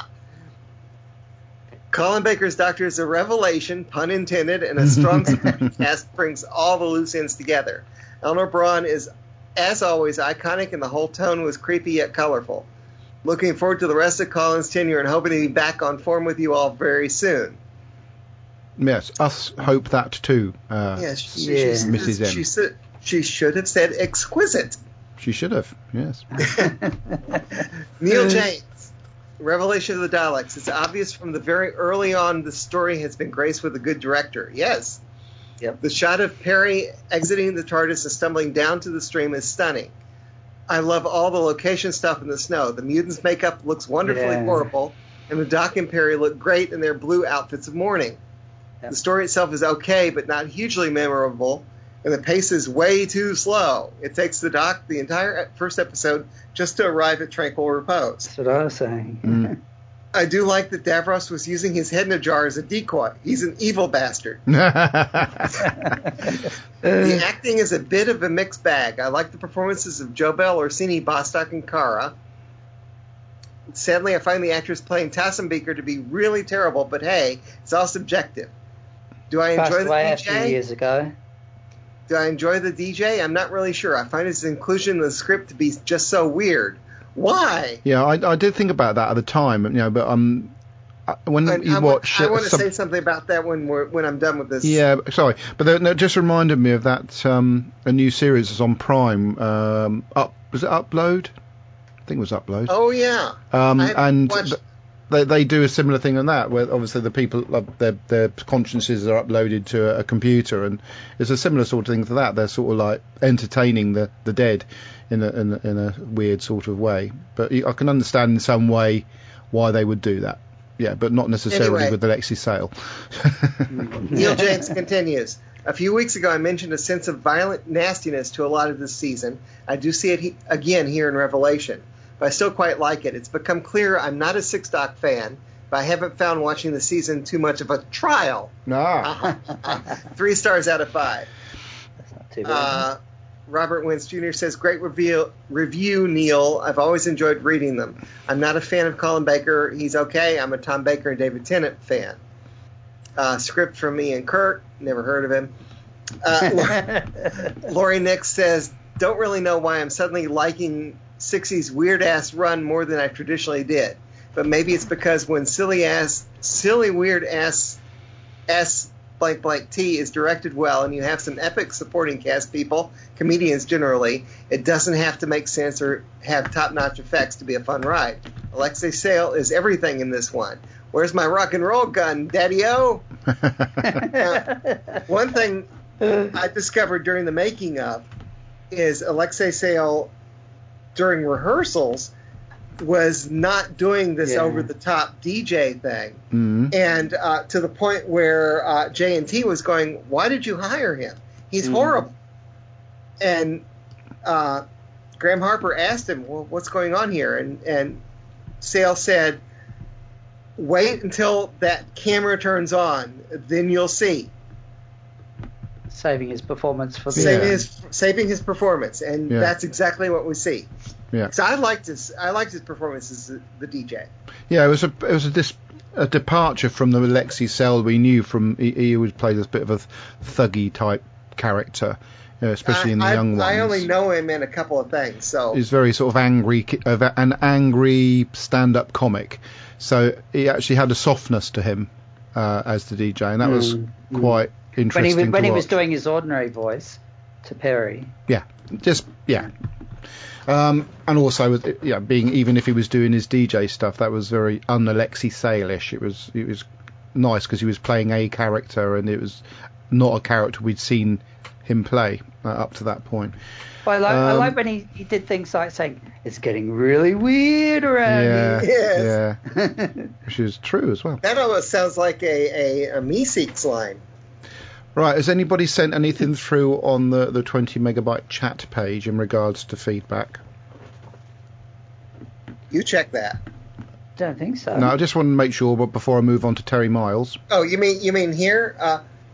Colin Baker's Doctor is a revelation, pun intended, and a strong supporting cast brings all the loose ends together. Eleanor Braun is, as always, iconic, and the whole tone was creepy yet colorful. Looking forward to the rest of Colin's tenure and hoping to be back on form with you all very soon.
Yes, us hope that too. Uh,
yeah, she,
yeah.
She,
Missus M.
She, said, she should have said exquisite.
She should have, yes.
Neil James. Revelation of the Daleks. It's obvious from the very early on the story has been graced with a good director. Yes.
Yep.
The shot of Perry exiting the TARDIS and stumbling down to the stream is stunning. I love all the location stuff in the snow. The mutants' makeup looks wonderfully
Yeah.
horrible, and the Doc and Perry look great in their blue outfits of mourning.
Yep.
The story itself is okay, but not hugely memorable, and the pace is way too slow. It takes the Doc the entire first episode just to arrive at tranquil repose.
That's what I was saying.
Mm.
I do like that Davros was using his head in a jar as a decoy. He's an evil bastard. The acting is a bit of a mixed bag. I like the performances of JoBel, Orsini, Bostock, and Kara. Sadly, I find the actress playing Tassenbeaker to be really terrible, but hey, it's all subjective. Do I
Passed
enjoy the
away
D
a few
J?
years ago.
Do I enjoy the D J? I'm not really sure. I find his inclusion in the script to be just so weird. Why?
Yeah, I, I did think about that at the time, you know, but um, when
I,
you
I,
watch,
I want to
some,
say something about that when we're when I'm done with this.
yeah, sorry, but that no, just reminded me of that um, a new series that's on Prime. Um, up was it Upload? I think it was Upload.
Oh yeah.
Um,
I haven't
and
watched-
th- they they do a similar thing on that, where obviously the people uh, their their consciences are uploaded to a, a computer, and it's a similar sort of thing to that. They're sort of like entertaining the, the dead in a, in a in a weird sort of way. But I can understand in some way why they would do that. Yeah, but not necessarily
Anyway.
with Alexei Sale.
Neil James continues. A few weeks ago, I mentioned a sense of violent nastiness to a lot of this season. I do see it he- again here in Revelation, but I still quite like it. It's become clear I'm not a Six Doc fan, but I haven't found watching the season too much of a trial.
Ah.
Three stars out of five.
That's not too bad.
Uh, Robert Wentz Junior says, great review, review, Neil. I've always enjoyed reading them. I'm not a fan of Colin Baker. He's okay. I'm a Tom Baker and David Tennant fan. Uh, script from Ian Kirk. Never heard of him. Uh, Lori Nix says, don't really know why I'm suddenly liking Sixie's weird-ass run more than I traditionally did. But maybe it's because when silly-ass, silly weird-ass S blank blank T is directed well and you have some epic supporting cast people, comedians generally, it doesn't have to make sense or have top-notch effects to be a fun ride. Alexei Sale is everything in this one. Where's my rock and roll gun, Daddy-O? uh, one thing I discovered during the making of is Alexei Sale, during rehearsals, was not doing this
Yeah.
over-the-top D J thing.
Mm.
And uh, to the point where uh, J and T was going, why did you hire him? He's
Mm.
horrible. And uh, Graham Harper asked him, well, what's going on here? And, and Sale said, wait until that camera turns on, then you'll see.
Saving his performance for the
Yeah.
Saving his saving his performance, and
Yeah.
that's exactly what we see.
Yeah.
So I liked his I liked his performance as the, the D J.
Yeah, it was a it was a, dis, a departure from the Alexei Sale we knew from. He, he always played as a bit of a thuggy type character, you know, especially
I,
in the
I,
young ones.
I only know him in a couple of things, so
He's very sort of angry, ki- uh, an angry stand-up comic. So he actually had a softness to him uh, as the D J, and that was
Mm,
quite
when
interesting
he was, when
to
he was
watch.
doing his ordinary voice to Perry.
Yeah, just yeah. Um, and also, with yeah, being even if he was doing his D J stuff, that was very un-Alexei Sale-ish. It was it was nice because he was playing a character, and it was not a character we'd seen him play uh, up to that point.
But I like, I
Um,
like when he, he did things like saying, it's getting really weird around
Yeah,
Yes.
yeah, which is true as well.
that almost sounds like a, a, a Meeseeks line.
Right, has anybody sent anything through on the, the twenty megabyte chat page in regards to feedback?
You check that.
Don't think so.
No, I just want to make sure, but before I move on to Terry Miles,
Oh, you mean you mean here? Uh,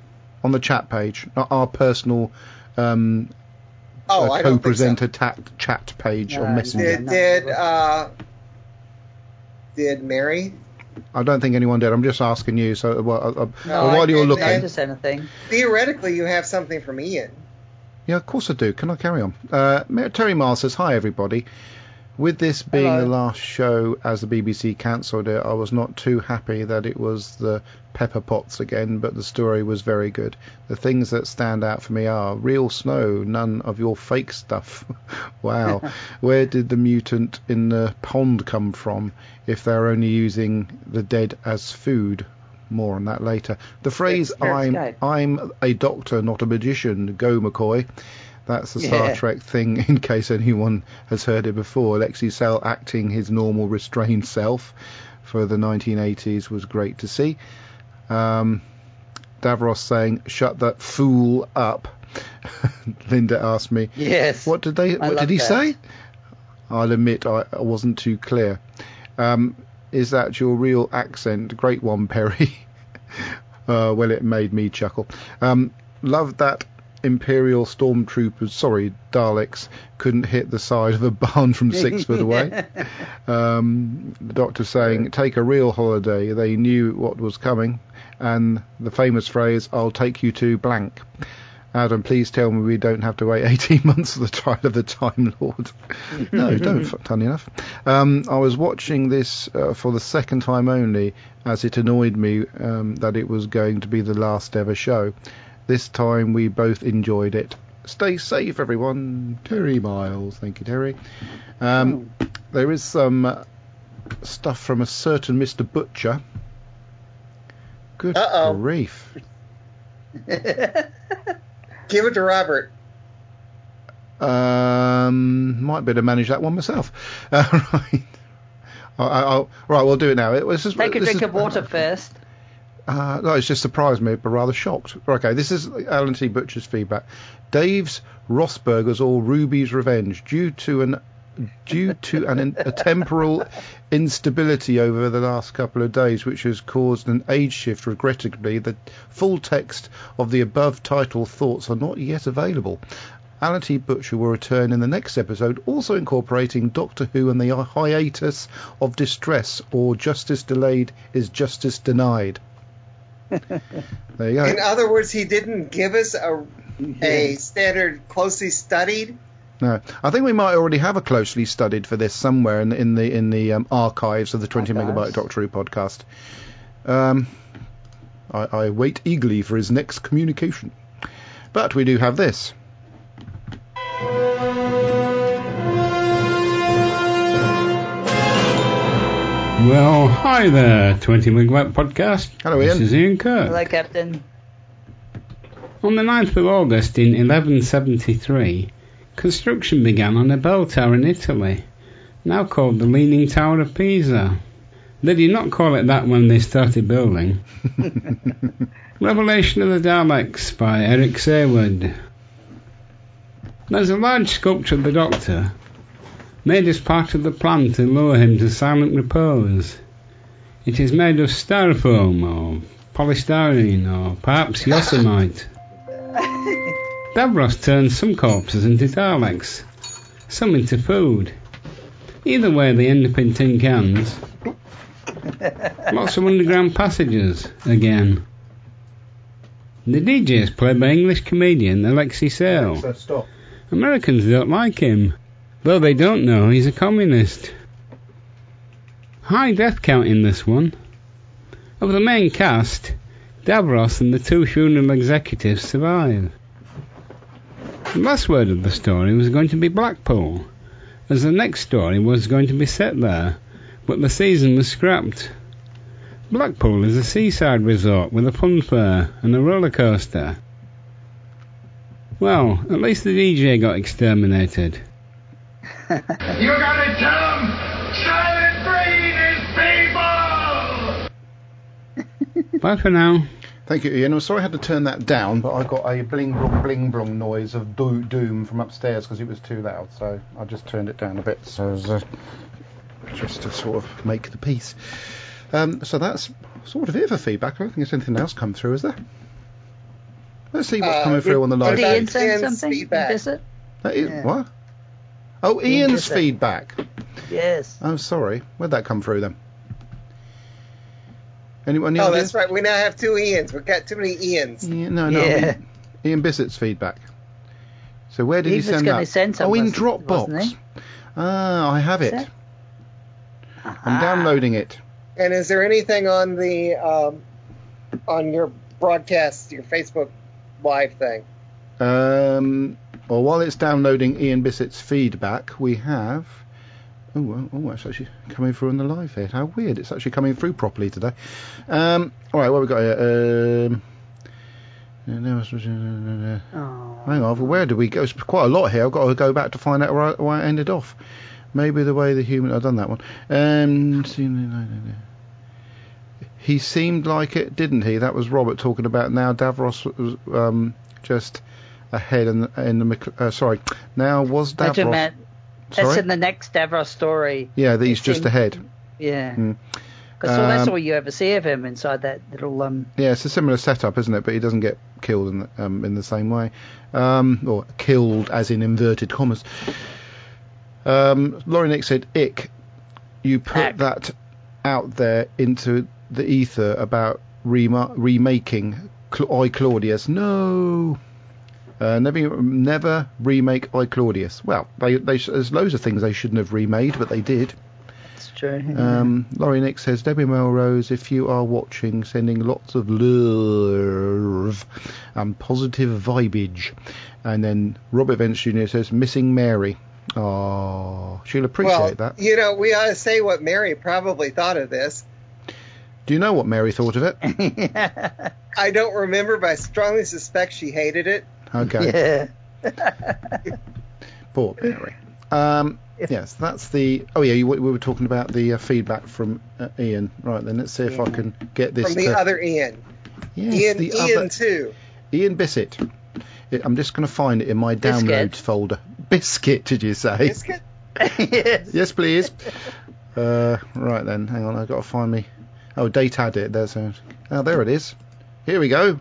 on the chat page, not our personal um,
Oh,
uh,
I don't think so.
co-presenter tat, chat page
No,
on Messenger.
Did
No,
did
no.
uh, did Mary?
I don't think anyone did. I'm just asking you. So well, uh, uh,
No,
well,
I
while you're
didn't
looking,
notice anything.
Theoretically, you have something from Ian.
yeah, of course I do. Can I carry on? Uh, Terry Miles says, "Hi everybody. With this being
Hello.
the last show as the B B C cancelled it, I was not too happy that it was the Pepper Potts again, but the story was very good. The things that stand out for me are real snow, none of your fake stuff. Wow. Where did the mutant in the pond come from if they're only using the dead as food? More on that later. The phrase,
Fair
I'm,
escape.
I'm a doctor, not a magician, go McCoy. That's the Star
Yeah.
Trek thing, in case anyone has heard it before. Alexei Sayle acting his normal restrained self for the nineteen eighties was great to see. Um, Davros saying, shut that fool up. Linda asked me,
Yes.
what did they?
I
What
love
did he
that.
say? I'll admit I, I wasn't too clear. Um, is that your real accent? Great one, Perry. uh, well, it made me chuckle. Um, loved that Imperial stormtroopers, sorry, Daleks, couldn't hit the side of a barn from six foot away. Um, the Doctor saying, take a real holiday. They knew what was coming. And the famous phrase, I'll take you to blank. Adam, please tell me we don't have to wait eighteen months for the trial of the Time Lord. No, don't, funny enough. Um, I was watching this uh, for the second time only, as it annoyed me um, that it was going to be the last ever show. This time we both enjoyed it. Stay safe, everyone. Terry Miles. Thank you, Terry. Um, there is some uh, stuff from a certain Mister Butcher. Good
Uh-oh.
grief.
Give it to Robert.
Um, might be able to manage that one myself. Uh, right. I, I, I'll, right, we'll do it now. It was just,
Take a
this
drink
is-
of water first.
Uh, no, it's just surprised me, but rather shocked. Okay, this is Alan T. Butcher's feedback. Dave's Rossburgers or Ruby's Revenge, due to an due to an a temporal instability over the last couple of days, which has caused an age shift. Regrettably, the full text of the above title thoughts are not yet available. Alan T. Butcher will return in the next episode, also incorporating Doctor Who and the hiatus of distress, or justice delayed is justice denied. There you go.
In other words, he didn't give us a a standard closely studied.
No, I think we might already have a closely studied for this somewhere in the in the in the um, archives of the twenty
Archives.
megabyte Doctor Who podcast. Um, I, I wait eagerly for his next communication, but we do have this.
Well, hi there, twenty megabyte podcast.
Hello,
This
Ian.
is Ian Kirk.
Hello, Captain.
On the ninth of August in eleven seventy-three, construction began on a bell tower in Italy, now called the Leaning Tower of Pisa. They did not call it that when they started building. Revelation of the Daleks by Eric Saywood. There's a large sculpture of the Doctor, made as part of the plan to lure him to silent repose. It is made of styrofoam or polystyrene or perhaps yosemite. Davros turns some corpses into Daleks, some into food. Either way they end up in tin cans. Lots of underground passages, again. The D J is played by English comedian Alexei Sayle.
So stop.
Americans don't like him, though they don't know he's a communist. High death count in this one. Of the main cast, Davros and the two funeral executives survive. The last word of the story was going to be Blackpool, as the next story was going to be set there, but the season was scrapped. Blackpool is a seaside resort with a fun fair and a roller coaster. Well, at least the D J got exterminated.
You gotta tell them Silent Breed is people!
Bye for now.
Thank you, Ian. I'm sorry I had to turn that down, but I got a bling blong bling blong noise of do- doom from upstairs because it was too loud, so I just turned it down a bit, so as, uh, just to sort of make the peace. Um, so that's sort of it for feedback. I don't think there's anything else come through, is there? Let's see what's
Uh,
coming through on the
what
live
Did
about
Ian
feed.
send
Ian's
something?
feedback?
Visit?
That is,
Yeah.
What? Oh,
Ian
Ian's
Bissett.
feedback.
Yes.
Oh, sorry. Where'd that come through then? Anyone? Any
Oh,
ideas?
that's right. We now have two Ians. We've got too many Ians.
Yeah, no, no. I
Yeah.
mean, Ian Bissett's feedback. So where did
He
he,
was
send
gonna
that?
send some,
oh, in
wasn't-
Dropbox.
wasn't he?
Ah, I have it.
Is it?
I'm downloading it.
And is there anything on the um, on your broadcast, your Facebook Live thing?
Um, well, while it's downloading Ian Bissett's feedback, we have. Oh, oh, it's actually coming through on the live feed. How weird! It's actually coming through properly today. Um, all right, what have we got here? Um,
Oh.
hang on, where did we go? It's quite a lot here. I've got to go back to find out where I, where I ended off. Maybe the way the human. I've done that one. Um, he seemed like it, didn't he? That was Robert talking about now. Davros was um, just ahead in the. In the Mc- uh, sorry, now was
That's,
Davros?
Matt, that's
Sorry?
in the next Davros story.
Yeah, he's
It
just
seemed-
ahead.
Yeah.
Mm.
Because that's
Um,
all you ever see of him inside that little. Um,
Yeah, it's a similar setup, isn't it? But he doesn't get killed in the, um, in the same way, um, or killed as in inverted commas. Um, Laurie Nick said, "Ick, you put
Ack.
that out there into the ether about rema- remaking Cla- I Claudius. No, uh, never, never remake I Claudius. Well, they, they, there's loads of things they shouldn't have remade, but they did."
it's true. yeah.
Um, Laurie Nick says, Debbie Melrose, if you are watching, sending lots of love and positive vibage. And then Robert Vance Junior says, missing Mary. Oh, she'll appreciate
Well,
that.
you know, we ought to say what Mary probably thought of this.
Do you know what Mary thought of it?
I don't remember, but I strongly suspect she hated it.
Okay.
Yeah.
Poor Mary. Um,
If-
yes, that's the... Oh, yeah, you, we were talking about the uh, feedback from uh, Ian. Right, then let's see if I
Yeah.
can get this
From the
to...
other Ian.
Yes,
Ian,
the
Ian
other...
too.
Ian Bissett. It, I'm just going to find it in my
Biscuit.
downloads folder. Biscuit, did you say?
Biscuit?
yes.
Yes, please. Uh, right then, hang on, I've got to find me. Oh, date had it. There's a. Oh, there it is. Here we go.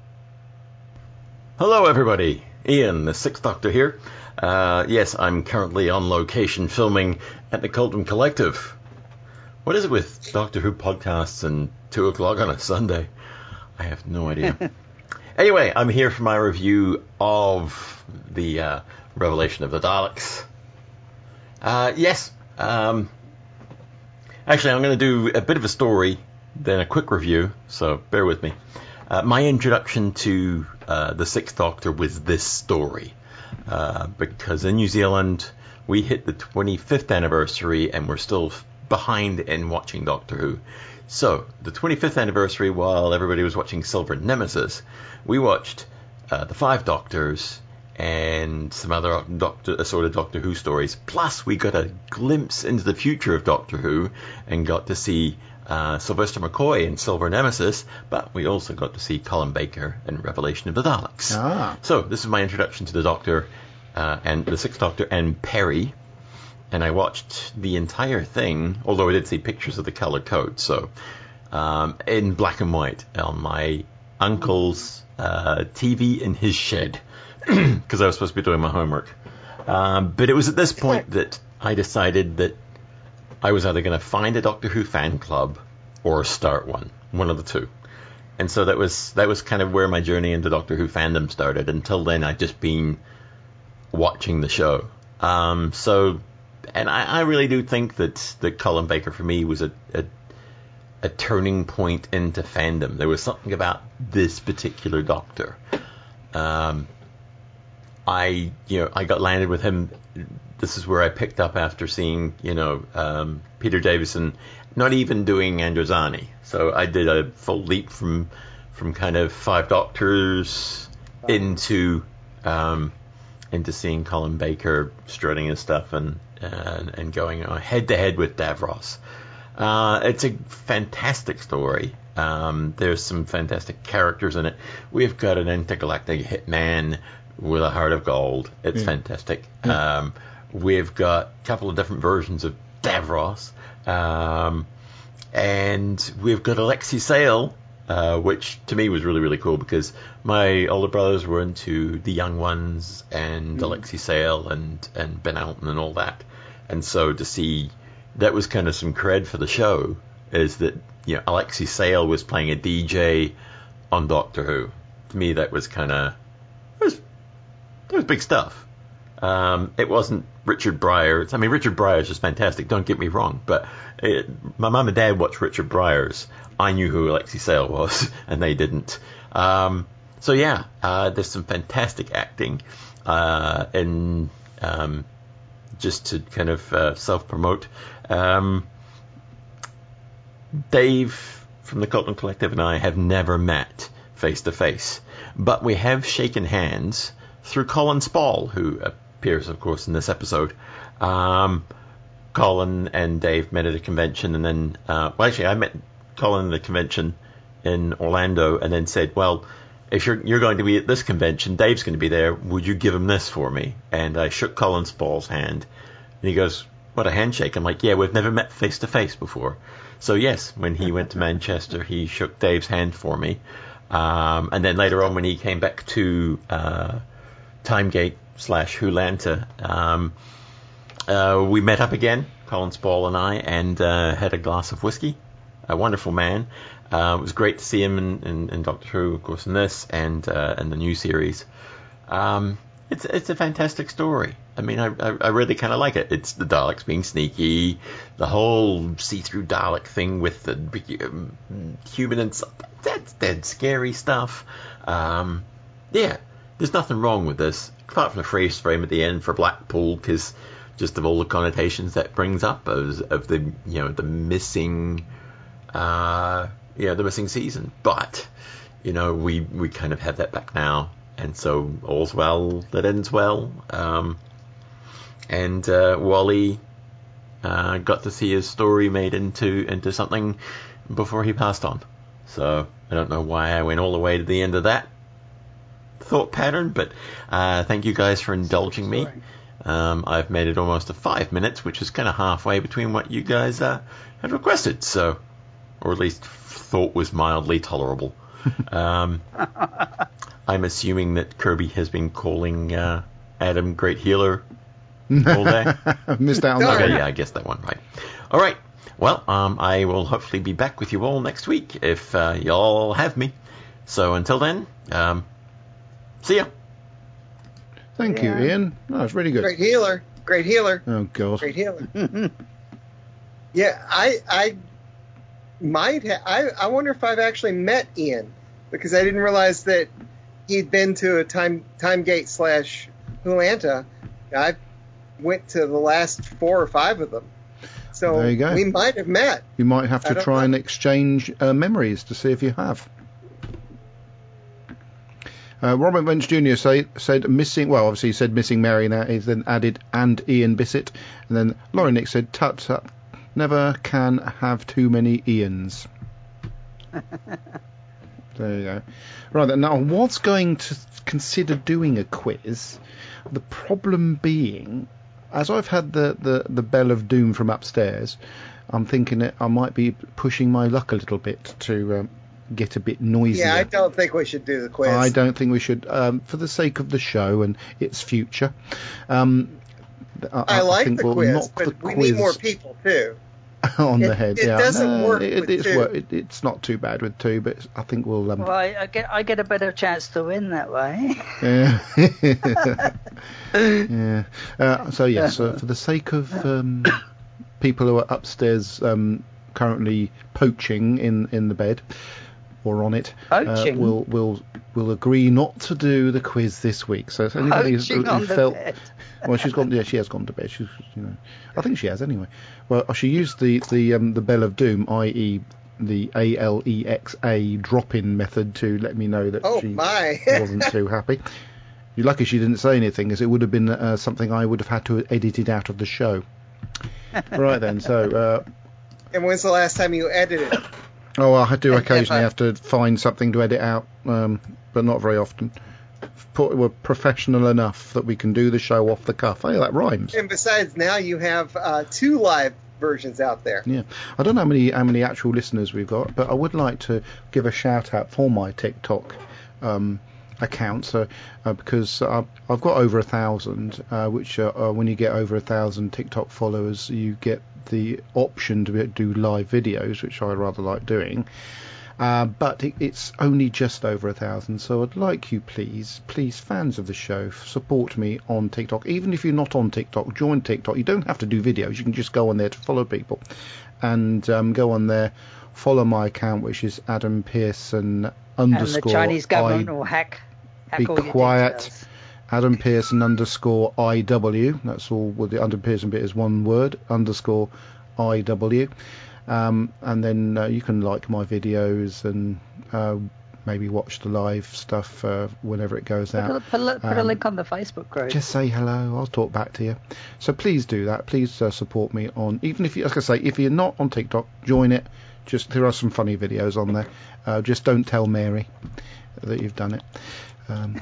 Hello, everybody. Ian, the Sixth Doctor here. Uh, yes, I'm currently on location filming at the Cauldron Collective. What is it with Doctor Who podcasts and two o'clock on a Sunday? I have no idea. Anyway, I'm here for my review of the uh, Revelation of the Daleks. Uh, yes, um, actually, I'm going to do a bit of a story, then a quick review, so bear with me. Uh, my introduction to uh, the Sixth Doctor was this story, uh, because in New Zealand, we hit the twenty-fifth anniversary and we're still behind in watching Doctor Who. So, the twenty-fifth anniversary, while everybody was watching Silver Nemesis, we watched uh, The Five Doctors and some other Doctor, assorted Doctor Who stories. Plus, we got a glimpse into the future of Doctor Who and got to see uh, Sylvester McCoy in Silver Nemesis, but we also got to see Colin Baker in Revelation of the Daleks.
Ah.
So, this is my introduction to the Doctor uh, and the Sixth Doctor and Perry. And I watched the entire thing, although I did see pictures of the colour code, so um, in black and white on my uncle's uh, T V in his shed, because I was supposed to be doing my homework. Um, but it was at this point that I decided that I was either going to find a Doctor Who fan club or start one, one of the two. And so that was that was kind of where my journey into Doctor Who fandom started. Until then, I'd just been watching the show. Um, so. And I, I really do think that, that Colin Baker for me was a, a a turning point into fandom. There was something about this particular Doctor. Um, I you know I got landed with him. This is where I picked up after seeing you know um, Peter Davison not even doing Androzani. So I did a full leap from from kind of Five Doctors into um, into seeing Colin Baker strutting his stuff and. And, and going head to head with Davros. Uh, it's a fantastic story. Um, there's some fantastic characters in it. We've got an intergalactic hitman with a heart of gold. It's mm. fantastic. Mm. Um, we've got a couple of different versions of Davros. Um, and we've got Alexei Sale uh, which to me was really, really cool because my older brothers were into The Young Ones and mm. Alexei Sayle and, and Ben Elton and all that. And so to see that was kind of some cred for the show is that, you know, Alexei Sayle was playing a D J on Doctor Who. To me, that was kind of, it was, it was big stuff. Um, it wasn't Richard Bryars. I mean, Richard Bryars is fantastic, don't get me wrong, but it, my mum and dad watched Richard Bryars. I knew who Alexei Sayle was, and they didn't. Um, so yeah, uh, there's some fantastic acting, uh, and um, just to kind of uh, self-promote, um, Dave from the Colton Collective and I have never met face-to-face, but we have shaken hands through Colin Spall, who appears, of course, in this episode. Um, Colin and Dave met at a convention, and then, uh, well, actually, I met Colin at the convention in Orlando, and then said, well, if you're you're going to be at this convention, Dave's going to be there, would you give him this for me? And I shook Colin Spall's hand, and he goes, what, a handshake? I'm like, yeah, we've never met face-to-face before. So, yes, when he went to Manchester, he shook Dave's hand for me. Um, and then later on, when he came back to uh, Timegate slash Hulanta, um, uh, we met up again, Colin Spall and I, and uh, had a glass of whiskey. A wonderful man. Uh, it was great to see him in, in, in Doctor Who, of course, in this and uh, in the new series. Um, it's it's a fantastic story. I mean, I I, I really kind of like it. It's the Daleks being sneaky, the whole see-through Dalek thing with the um, human and stuff. That's dead scary stuff. Um, yeah, there's nothing wrong with this, apart from the freeze frame at the end for Blackpool, because just of all the connotations that brings up of, of the you know the missing. Uh, yeah, the missing season, but you know we we kind of have that back now, and so all's well that ends well. Um, and uh, Wally uh, got to see his story made into into something before he passed on. So I don't know why I went all the way to the end of that thought pattern, but uh, thank you guys for indulging me. Um, I've made it almost to five minutes, which is kind of halfway between what you guys uh, had requested. So. Or at least thought was mildly tolerable. Um, I'm assuming that Kirby has been calling uh, Adam Great Healer all day.
Missed out on that.
Okay, yeah, I guessed that one right. All right. Well, um, I will hopefully be back with you all next week if uh, y'all have me. So until then, um, see ya.
Thank yeah. you, Ian. That was really good.
Great healer. Great healer.
Oh, God.
Great healer. yeah, I... I Might ha- I, I wonder if I've actually met Ian, because I didn't realize that he'd been to a time Timegate slash Hulanta. I went to the last four or five of them, so
there you go.
We might have met.
You might have to try
know.
and exchange uh, memories to see if you have. Uh, Robert Vance Junior Say, said missing. Well, obviously he said missing Mary. Now he's then added and Ian Bissett, and then Laurie Nick said tut tut. Never can have too many Ians. There you go. Right then, now I was going to consider doing a quiz. The problem being, as I've had the, the, the bell of doom from upstairs, I'm thinking that I might be pushing my luck a little bit to um, get a bit noisier.
Yeah, I don't think we should do the quiz.
I don't think we should, um, for the sake of the show and its future. Um, I,
I like
I think
the
we'll
quiz,
knock
but
the
we
quiz
need more people too.
on
it,
the head.
It
yeah.
doesn't
no,
work
it,
with
it's
two.
Work, it, it's not too bad with two, but I think we'll. Um,
well, I, I get I get a better chance to win that way.
Yeah. yeah. Uh, so yes, uh, for the sake of um, people who are upstairs um, currently poaching in, in the bed or on it, uh, we'll we'll we'll agree not to do the quiz this week. So if anybody who, who felt.
Bed.
Well, she's gone. Yeah, she has gone to bed. She's, you know, I think she has anyway. Well, she used the the um, the bell of doom, that is, the A L E X A drop-in method to let me know that
oh,
she
my.
wasn't too happy. You're lucky she didn't say anything, as it would have been uh, something I would have had to have edited out of the show. Right then, so. Uh,
and when's the last time you edited it?
Oh, I do occasionally have to find something to edit out, um, but not very often. We're professional enough that we can do the show off the cuff. Hey, that rhymes.
And besides, now you have uh, two live versions out there.
Yeah, I don't know how many how many actual listeners we've got, but I would like to give a shout out for my TikTok um, account, so uh, because uh, I've got over a thousand, uh, which uh, uh, when you get over a thousand TikTok followers, you get the option to be, do live videos, which I rather like doing. Uh, but it, it's only just over a thousand, so I'd like you, please, please, fans of the show, support me on TikTok. Even if you're not on TikTok, join TikTok. You don't have to do videos. You can just go on there to follow people, and um, go on there, follow my account, which is Adam Pearson underscore.
And the Chinese government
I,
will hack. hack
be
all your
quiet.
details.
Adam Pearson underscore I W. That's all. With the Adam Pearson bit is one word. Underscore I W. Um, and then uh, you can like my videos and uh, maybe watch the live stuff uh, whenever it goes
Put, a,
out.
put, a, put a
Um,
link on the Facebook group.
Just say hello. I'll talk back to you. So please do that. Please uh, support me on. Even if you, like I say, if you're not on TikTok, join it. Just there are some funny videos on there. Uh, just don't tell Mary that you've done it. Um,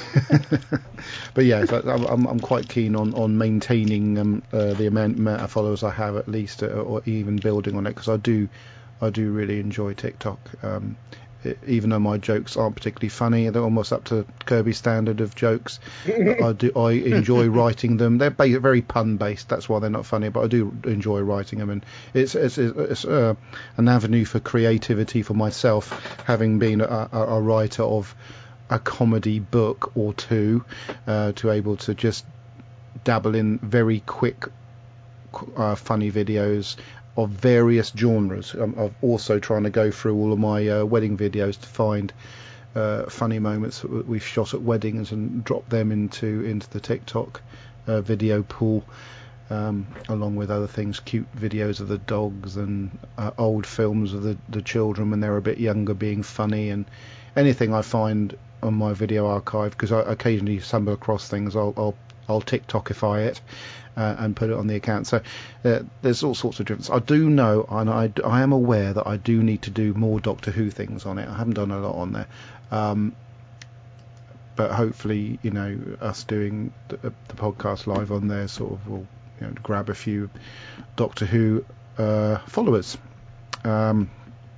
but yeah, so I'm, I'm quite keen on on maintaining um, uh, the amount, amount of followers I have, at least, uh, or even building on it, because I do I do really enjoy TikTok. Um, it, even though my jokes aren't particularly funny, they're almost up to Kirby's standard of jokes. I do I enjoy writing them. They're ba- very pun based. That's why they're not funny. But I do enjoy writing them, and it's it's, it's uh, an avenue for creativity for myself, having been a, a, a writer of a comedy book or two, uh, to able to just dabble in very quick, uh, funny videos of various genres. Um, I'm also trying to go through all of my uh, wedding videos to find uh, funny moments that we've shot at weddings and drop them into into the TikTok uh, video pool, um, along with other things, cute videos of the dogs and uh, old films of the, the children when they're a bit younger being funny, and anything I find on my video archive, because I occasionally stumble across things, I'll I'll, I'll TikTokify it uh, and put it on the account. So uh, there's all sorts of difference. I do know, and I, I am aware that I do need to do more Doctor Who things on it. I haven't done a lot on there, um, but hopefully, you know, us doing the, the podcast live on there sort of will, you know, grab a few Doctor Who uh, followers. Um,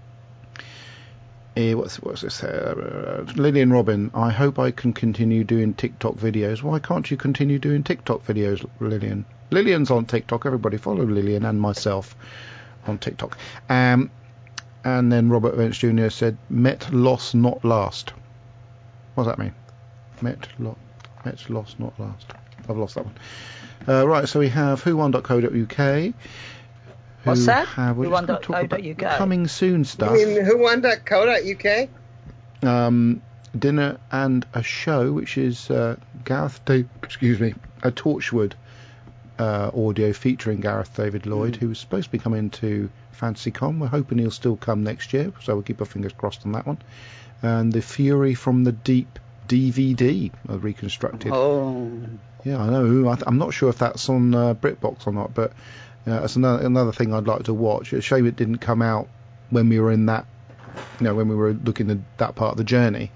Eh, what's what's this? Uh, Lillian Robin, I hope I can continue doing TikTok videos. Why can't you continue doing TikTok videos, Lillian? Lillian's on TikTok. Everybody follow Lillian and myself on TikTok. Um, and then Robert Vance Junior said, "Met loss not last." What does that mean? Met lo- Met loss not last. I've lost that one. Uh, right, so we have who one dot co dot U K.
What's that?
Have, we're
who
just
one
going
dot
to talk
co
about
dot U K.
coming soon stuff.
You mean who won dot co dot U K?
Um, dinner and a show, which is uh, Gareth, da- excuse me, a Torchwood uh, audio featuring Gareth David Lloyd, mm. who was supposed to be coming to FantasyCon. We're hoping he'll still come next year, so we'll keep our fingers crossed on that one. And the Fury from the Deep D V D uh, reconstructed.
Oh,
yeah, I know. I th- I'm not sure if that's on uh, BritBox or not, but uh, that's another another thing I'd like to watch. It's a shame it didn't come out when we were in that, you know, when we were looking at that part of the journey.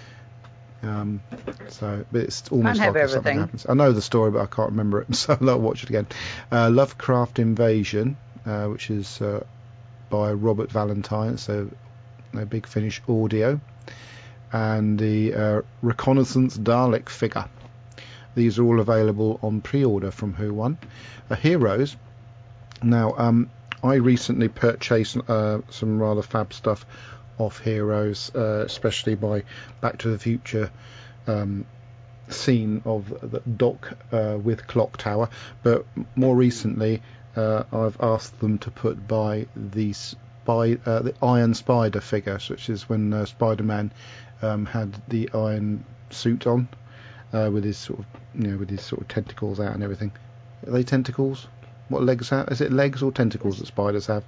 Um, so, but it's almost
Can't have
like if something
everything.
happens. I know the story, but I can't remember it, so I'll watch it again. Uh, Lovecraft Invasion, uh, which is uh, by Robert Valentine, so a Big Finish audio, and the uh, Reconnaissance Dalek figure. These are all available on pre-order from Who Won. Uh, Heroes. Now, um, I recently purchased uh, some rather fab stuff off Heroes, uh, especially by Back to the Future um, scene of the Doc uh, with Clock Tower. But more recently, uh, I've asked them to put by the spy, uh, the Iron Spider figure, which is when uh, Spider-Man um, had the iron suit on, uh, with his sort of, you know, with his sort of tentacles out and everything. Are they tentacles? What legs have? Is it legs or tentacles that spiders have?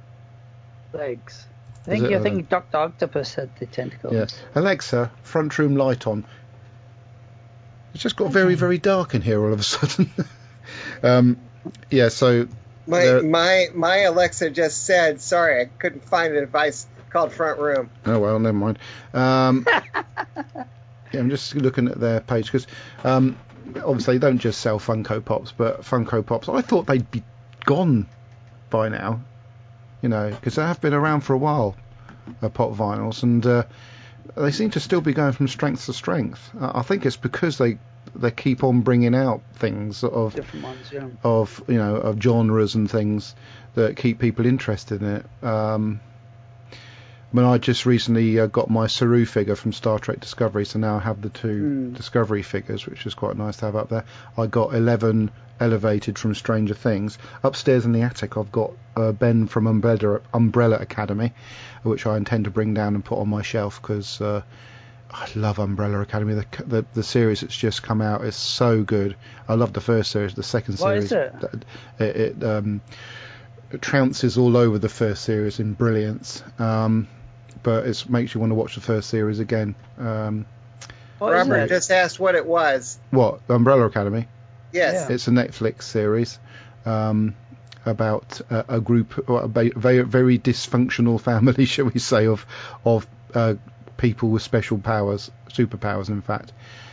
legs. I think
it,
you
uh,
think Doctor Octopus had the tentacles.
Yeah. Alexa, front room light on. It's just got very, very dark in here all of a sudden. um, yeah, so...
My
there-
my my Alexa just said, sorry, I couldn't find a device called Front Room.
Oh, well, never mind. Um, yeah, I'm just looking at their page, because um, obviously they don't just sell Funko Pops, but Funko Pops, I thought they'd be gone by now, you know, because they have been around for a while, uh, pop vinyls, and uh, they seem to still be going from strength to strength. Uh, I think it's because they they keep on bringing out things of
Different ones, yeah.
of you know of genres and things that keep people interested in it. Um, I mean, I just recently uh, got my Saru figure from Star Trek Discovery, so now I have the two
Mm.
Discovery figures, which is quite nice to have up there. I got eleven Elevated from Stranger Things. Upstairs in the attic, I've got uh, Ben from Umbrella, Umbrella Academy, which I intend to bring down and put on my shelf because uh, I love Umbrella Academy. The, the the series that's just come out is so good. I love the first series. The second
What
series,
is it?
it, it, um, it trounces all over the first series in brilliance. Um, but it makes you want to watch the first series again. Um,
What is
Robert
it?
just asked what it was.
what? Umbrella Academy?
Yes.
It's a Netflix series um, about a, a group, a very, very dysfunctional family, shall we say, of of uh, people with special powers, superpowers, in fact.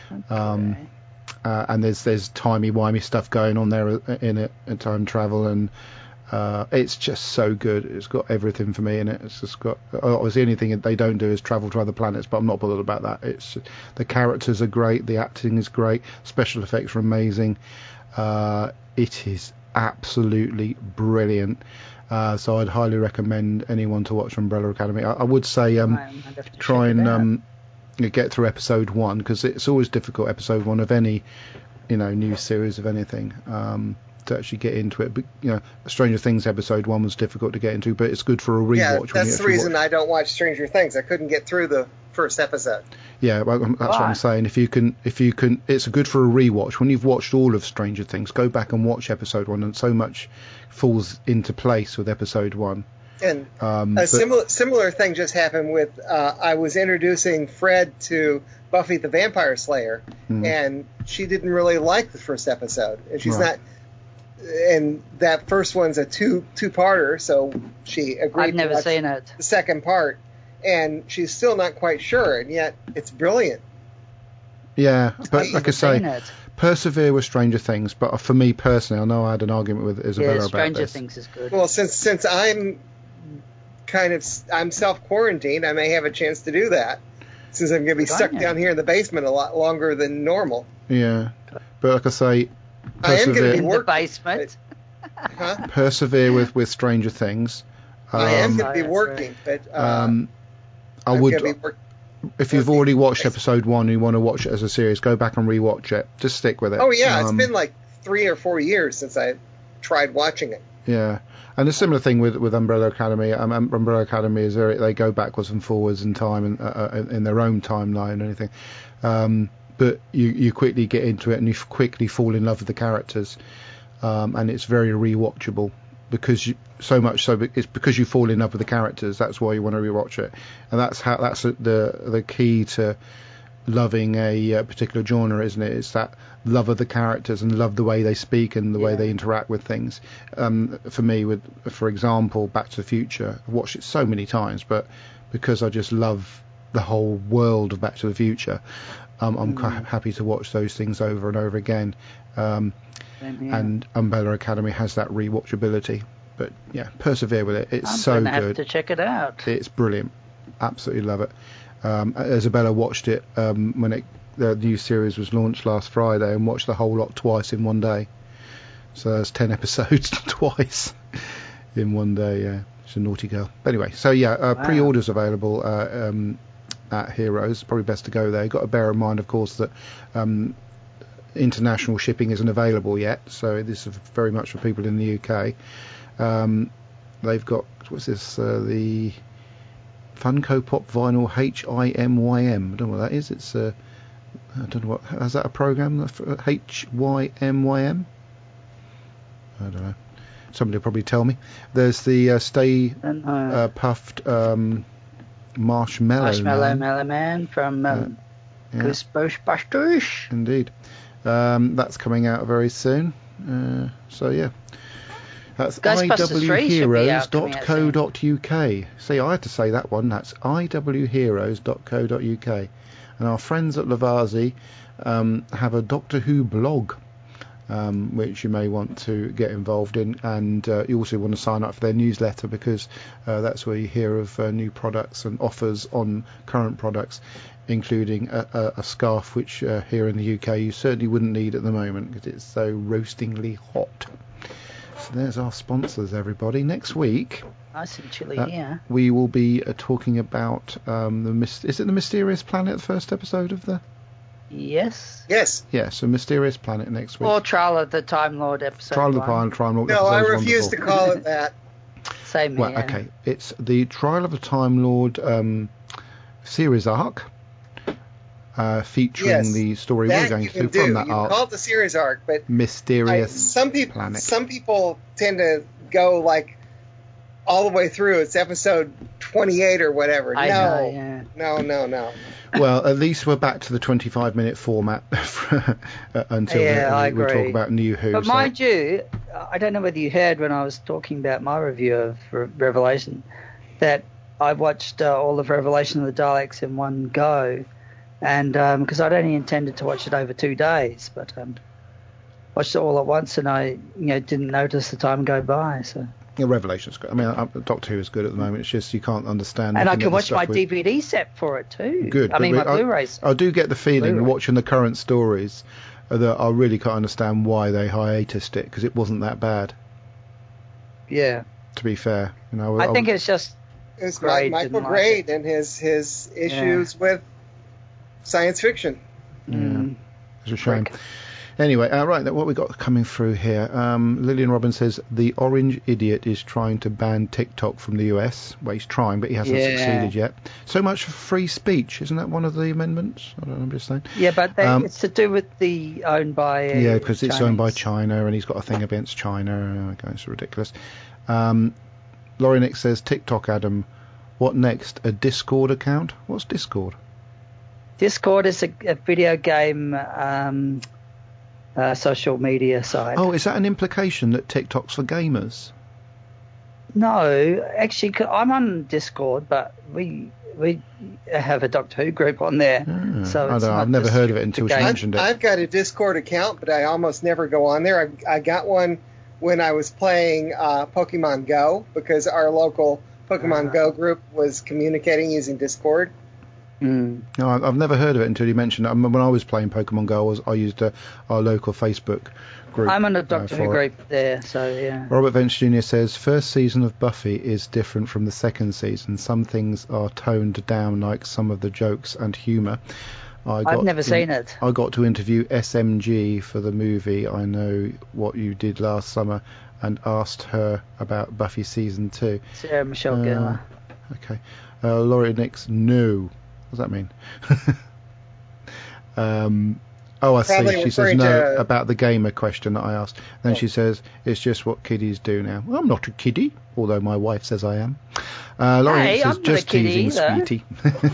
Um,
Okay.
uh, and there's there's timey-wimey stuff going on there in it, and time travel, and uh, it's just so good. It's got everything for me in it. It's just got. Obviously, the only thing they don't do is travel to other planets, but I'm not bothered about that. It's the characters are great, the acting is great, special effects are amazing. Uh, it is absolutely brilliant. Uh, so I'd highly recommend anyone to watch Umbrella Academy. I, I would say um,
I might have to
try
check it
and
out.
um, get through episode one, because it's always difficult, episode one of any you know new series of anything, um, to actually get into it. But you know, Stranger Things episode one was difficult to get into, but it's good for a rewatch.
Yeah,
when you
that's the
actually
reason
watch.
I don't watch Stranger Things. I couldn't get through the first episode.
Yeah, well, that's what I'm
Why?
saying. If you can, if you can, it's good for a rewatch. When you've watched all of Stranger Things, go back and watch episode one, and so much falls into place with episode one.
And
Um,
a
but-
similar similar thing just happened with uh, I was introducing Fred to Buffy the Vampire Slayer,
Hmm.
and she didn't really like the first episode, and she's
Right.
not. And that first one's a two two parter, so she agreed
I've never
to watch
seen it.
the second part, and she's still not quite sure, and yet it's brilliant.
Yeah, but
I've
like I
never
say,
seen it.
persevere with Stranger Things. But for me personally, I know I had an argument with Isabella
Yeah,
about
Stranger
this.
Things is good.
Well, since since I'm kind of I'm self quarantined, I may have a chance to do that, since I'm going to be
Good on
stuck
you.
down here in the basement a lot longer than normal.
Yeah, but like I say,
I am gonna
persevere,
be
In the
work-
basement.
Huh?
persevere with, with Stranger Things.
I am
Um,
going to be
Oh, that's
working, but uh,
um, I
I'm
would,
gonna be work-
if you've
working
already watched
basement.
episode one and you want to watch it as a series, go back and rewatch it. Just stick with it.
Oh yeah, it's
Um,
been like three or four years since I tried watching it.
Yeah, and a similar thing with with Umbrella Academy. Um, um, Umbrella Academy is very, they go backwards and forwards in time and uh, uh, in their own timeline and anything. Um, but you you quickly get into it and you f- quickly fall in love with the characters, um, and it's very rewatchable because you, so much so be- it's because you fall in love with the characters. That's why you want to rewatch it, and that's how that's the the key to loving a uh, particular genre, isn't it? It's that love of the characters and love the way they speak and the way
Yeah.
they interact with things. Um, for me, with for example, Back to the Future, I've watched it so many times, but because I just love the whole world of Back to the Future, um, I'm quite happy to watch those things over and over again. Um,
Same here.
and Umbrella Academy has that rewatchability. But yeah, persevere with it. It's
I'm
so
gonna have
good.
to check it out.
It's brilliant. Absolutely love it. Um, Isabella watched it um, when it, the new series was launched last Friday and watched the whole lot twice in one day. So there's ten episodes twice in one day. Yeah, she's a naughty girl. But anyway, so yeah, uh,
Wow.
pre-orders available uh, um, at Heroes. Probably best to go there. You've got to bear in mind, of course, that um, international shipping isn't available yet. So this is very much for people in the U K. Um, they've got, what's this? Uh, the Funko Pop Vinyl H I M Y M. I don't know what that is. It's uh, I don't know what. Is that a program? H Y M Y M. I don't know. Somebody will probably tell me. There's the uh, Stay
And, uh,
uh, Puffed um, Marshmallow.
Marshmallow
Man.
Mellow Man from um,
Yeah.
Ghostbusters.
Indeed. Um, that's coming out very soon. Uh, so yeah. That's
Ghostbusters three should be out coming out soon.
i w heroes dot co dot u k. See, I had to say that one. That's i w heroes dot co dot u k. And our friends at Lavazi um, have a Doctor Who blog. um, which you may want to get involved in, and uh, you also want to sign up for their newsletter, because uh, that's where you hear of uh, new products and offers on current products, including a, a, a scarf which uh, here in the U K you certainly wouldn't need at the moment because it's so roastingly hot. So there's our sponsors, everybody. Next week,
Nice and chilly
uh,
here.
we will be uh, talking about um, the mis- is it the Mysterious Planet, the first episode of the
Yes.
Yes.
yeah so Mysterious Planet next week.
Or Trial of the Time Lord episode
Trial of the
one.
Time, Time Lord.
No, I
episode's
refuse
wonderful.
to call it that.
Same
Well,
here.
okay, it's the Trial of the Time Lord um, series arc, uh, featuring
Yes,
the story
that
we're going
you
to
can
do
do.
from that
You
arc,
call it the series arc, but I,
Mysterious
some people
Planet.
some people tend to go like all the way through. It's episode twenty-eight or whatever.
I
no,
know, yeah.
no, no, no.
Well, at least we're back to the twenty-five minute format uh, until
Yeah,
the,
I
we, we talk
agree.
about New Who.
But
so-
mind you, I don't know whether you heard when I was talking about my review of Re- Revelation, that I watched uh, all of Revelation of the Daleks in one go, and because I'd only intended to watch it over two days, but um, watched it all at once, and I, you know, didn't notice the time go by. So,
Yeah, Revelation's good. I mean, uh, Doctor Who is good at the moment. It's just you can't understand.
and I
looking
can
at the
watch
stuff
my
with-
D V D set for it too.
Good.
I
but
mean,
we-
my Blu-rays.
I, I do get the feeling
Blu-ray.
watching the current stories uh, that I really can't understand why they hiatused it, because it wasn't that bad.
Yeah,
To be fair, you know,
I think it's just
It was
Grade
Michael
didn't like
Grade and his his issues with science fiction.
mm,
it's a shame.
Brick.
Anyway, uh, right, what we got coming through here. Um, Lillian Robbins says the orange idiot is trying to ban TikTok from the U S. Well, he's trying, but he hasn't
Yeah.
succeeded yet. So much for free speech, isn't that one of the amendments? I don't know, I'm just saying.
Yeah, but they,
Um,
it's to do with the owned by uh,
Yeah, because it's owned by
Chinese.
China, and he's got a thing against China. Okay, it's ridiculous. Um, Laurie Nick says, TikTok, Adam. What next? A Discord account? What's Discord?
Discord is a, a video game um, uh, social media site.
Oh, is that an implication that TikTok's for gamers?
No, actually, c- I'm on Discord, but we we have a Doctor Who group on there.
Ah,
so
I
it's
don't know,
not
I've never
just
heard of it
the
until she
game.
mentioned it.
I've got a Discord account, but I almost never go on there. I, I got one when I was playing uh, Pokemon Go, because our local Pokemon
Ah.
Go group was communicating using Discord.
Mm.
No, I- I've never heard of it until you mentioned it. I mean, when I was playing Pokemon Go, I, was, I used uh, our local Facebook group.
I'm on a
uh,
Doctor Who
for it.
group there, so yeah.
Robert Vance Junior says, first season of Buffy is different from the second season. Some things are toned down, like some of the jokes and humour. I
I've never seen it.
I got to interview S M G for the movie I Know What You Did Last Summer and asked her about Buffy season two.
Sarah Michelle
Uh,
Gellar.
Okay. Uh, Laurie Nix, no. What does that mean? um, oh, I
Probably
see. She says
referring
no
to-
about the gamer question that I asked. Then
Oh.
she says it's just what kiddies do now. Well, I'm not a kiddie, although my wife says I am. Uh, Laurie
Hey,
Nix says
I'm not a
just
kiddie
teasing,
either."
sweetie.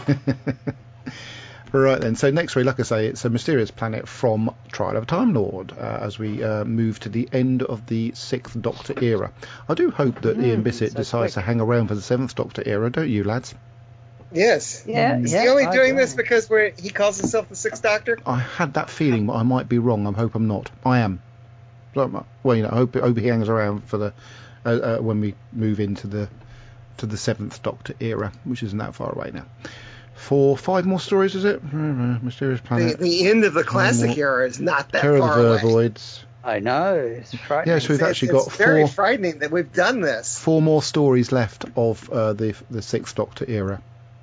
Right then, so next week, like I say, it's a Mysterious Planet from Trial of a Time Lord, uh, as we uh, move to the end of the Sixth Doctor era. I do hope that Ian Bissett
so
decides
quick.
to hang around for the Seventh Doctor era, don't you, lads?
Yes.
Yeah,
Is
yeah.
he only
I
doing
agree.
this because we're, he calls himself the Sixth Doctor?
I had that feeling, but I might be wrong. I hope I'm not. I am. Well, you know, I hope, I hope he hangs around for the uh, uh, when we move into the to the Seventh Doctor era, which isn't that far away now. For five more stories, is it? Mm, Mysterious
The,
Planet,
the end of the classic
more-
era is not that
Terror of the
far away.
Vervoids.
I know, it's frightening.
Yeah, so we've
It's-
actually
it's
got
very
four
frightening that we've done this.
four more stories left of uh, the the Sixth Doctor era.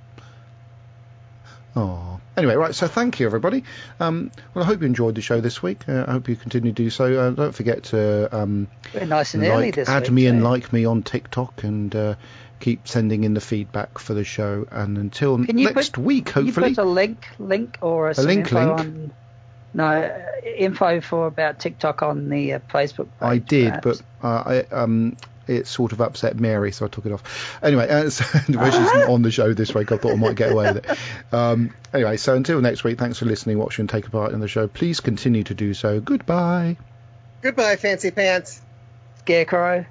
Oh, anyway, right. So thank you, everybody. Um, well, I hope you enjoyed the show this week. Uh, I hope you continue to do so. Uh, don't forget to um,
We're nice and early
like,
this
add
week.
me and
too.
like me on TikTok, and uh, keep sending in the feedback for the show. And until
Can you
next
put-
week,
Can
hopefully.
you put a link, link or some
link,
info
link?
on? No, uh, info for about TikTok on the uh, Facebook page.
I did,
perhaps.
but uh, I um. It sort of upset Mary, so I took it off. Anyway, uh, so, well, she's not on the show this week. I thought I might get away with it. Um, anyway, so until next week, thanks for listening, watching, and taking part in the show. Please continue to do so. Goodbye.
Goodbye, Fancy Pants.
Scarecrow.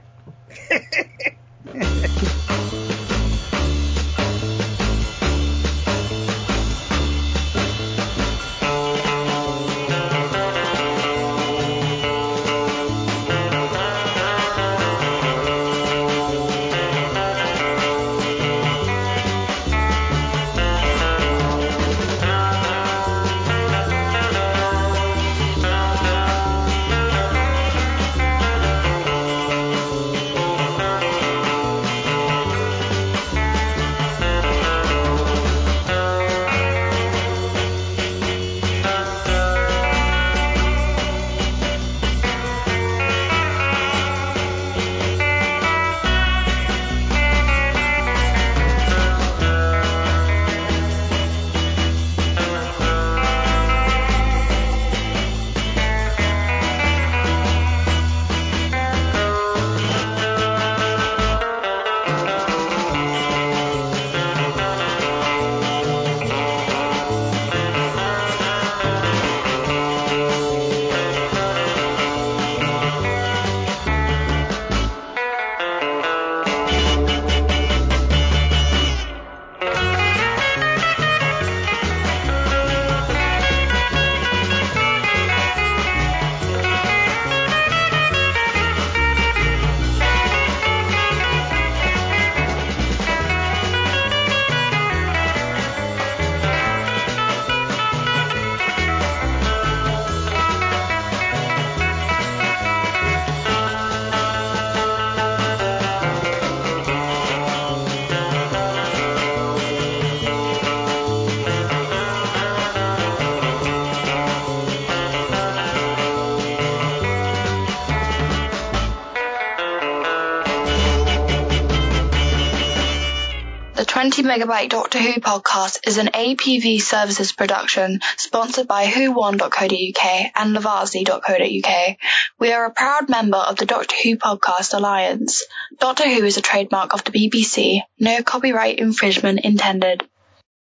twenty Megabyte Doctor Who podcast is an A P V Services production sponsored by who one dot co dot uk and Lovarzi dot co dot uk. We are a proud member of the Doctor Who Podcast Alliance. Doctor Who is a trademark of the B B C. No copyright infringement intended.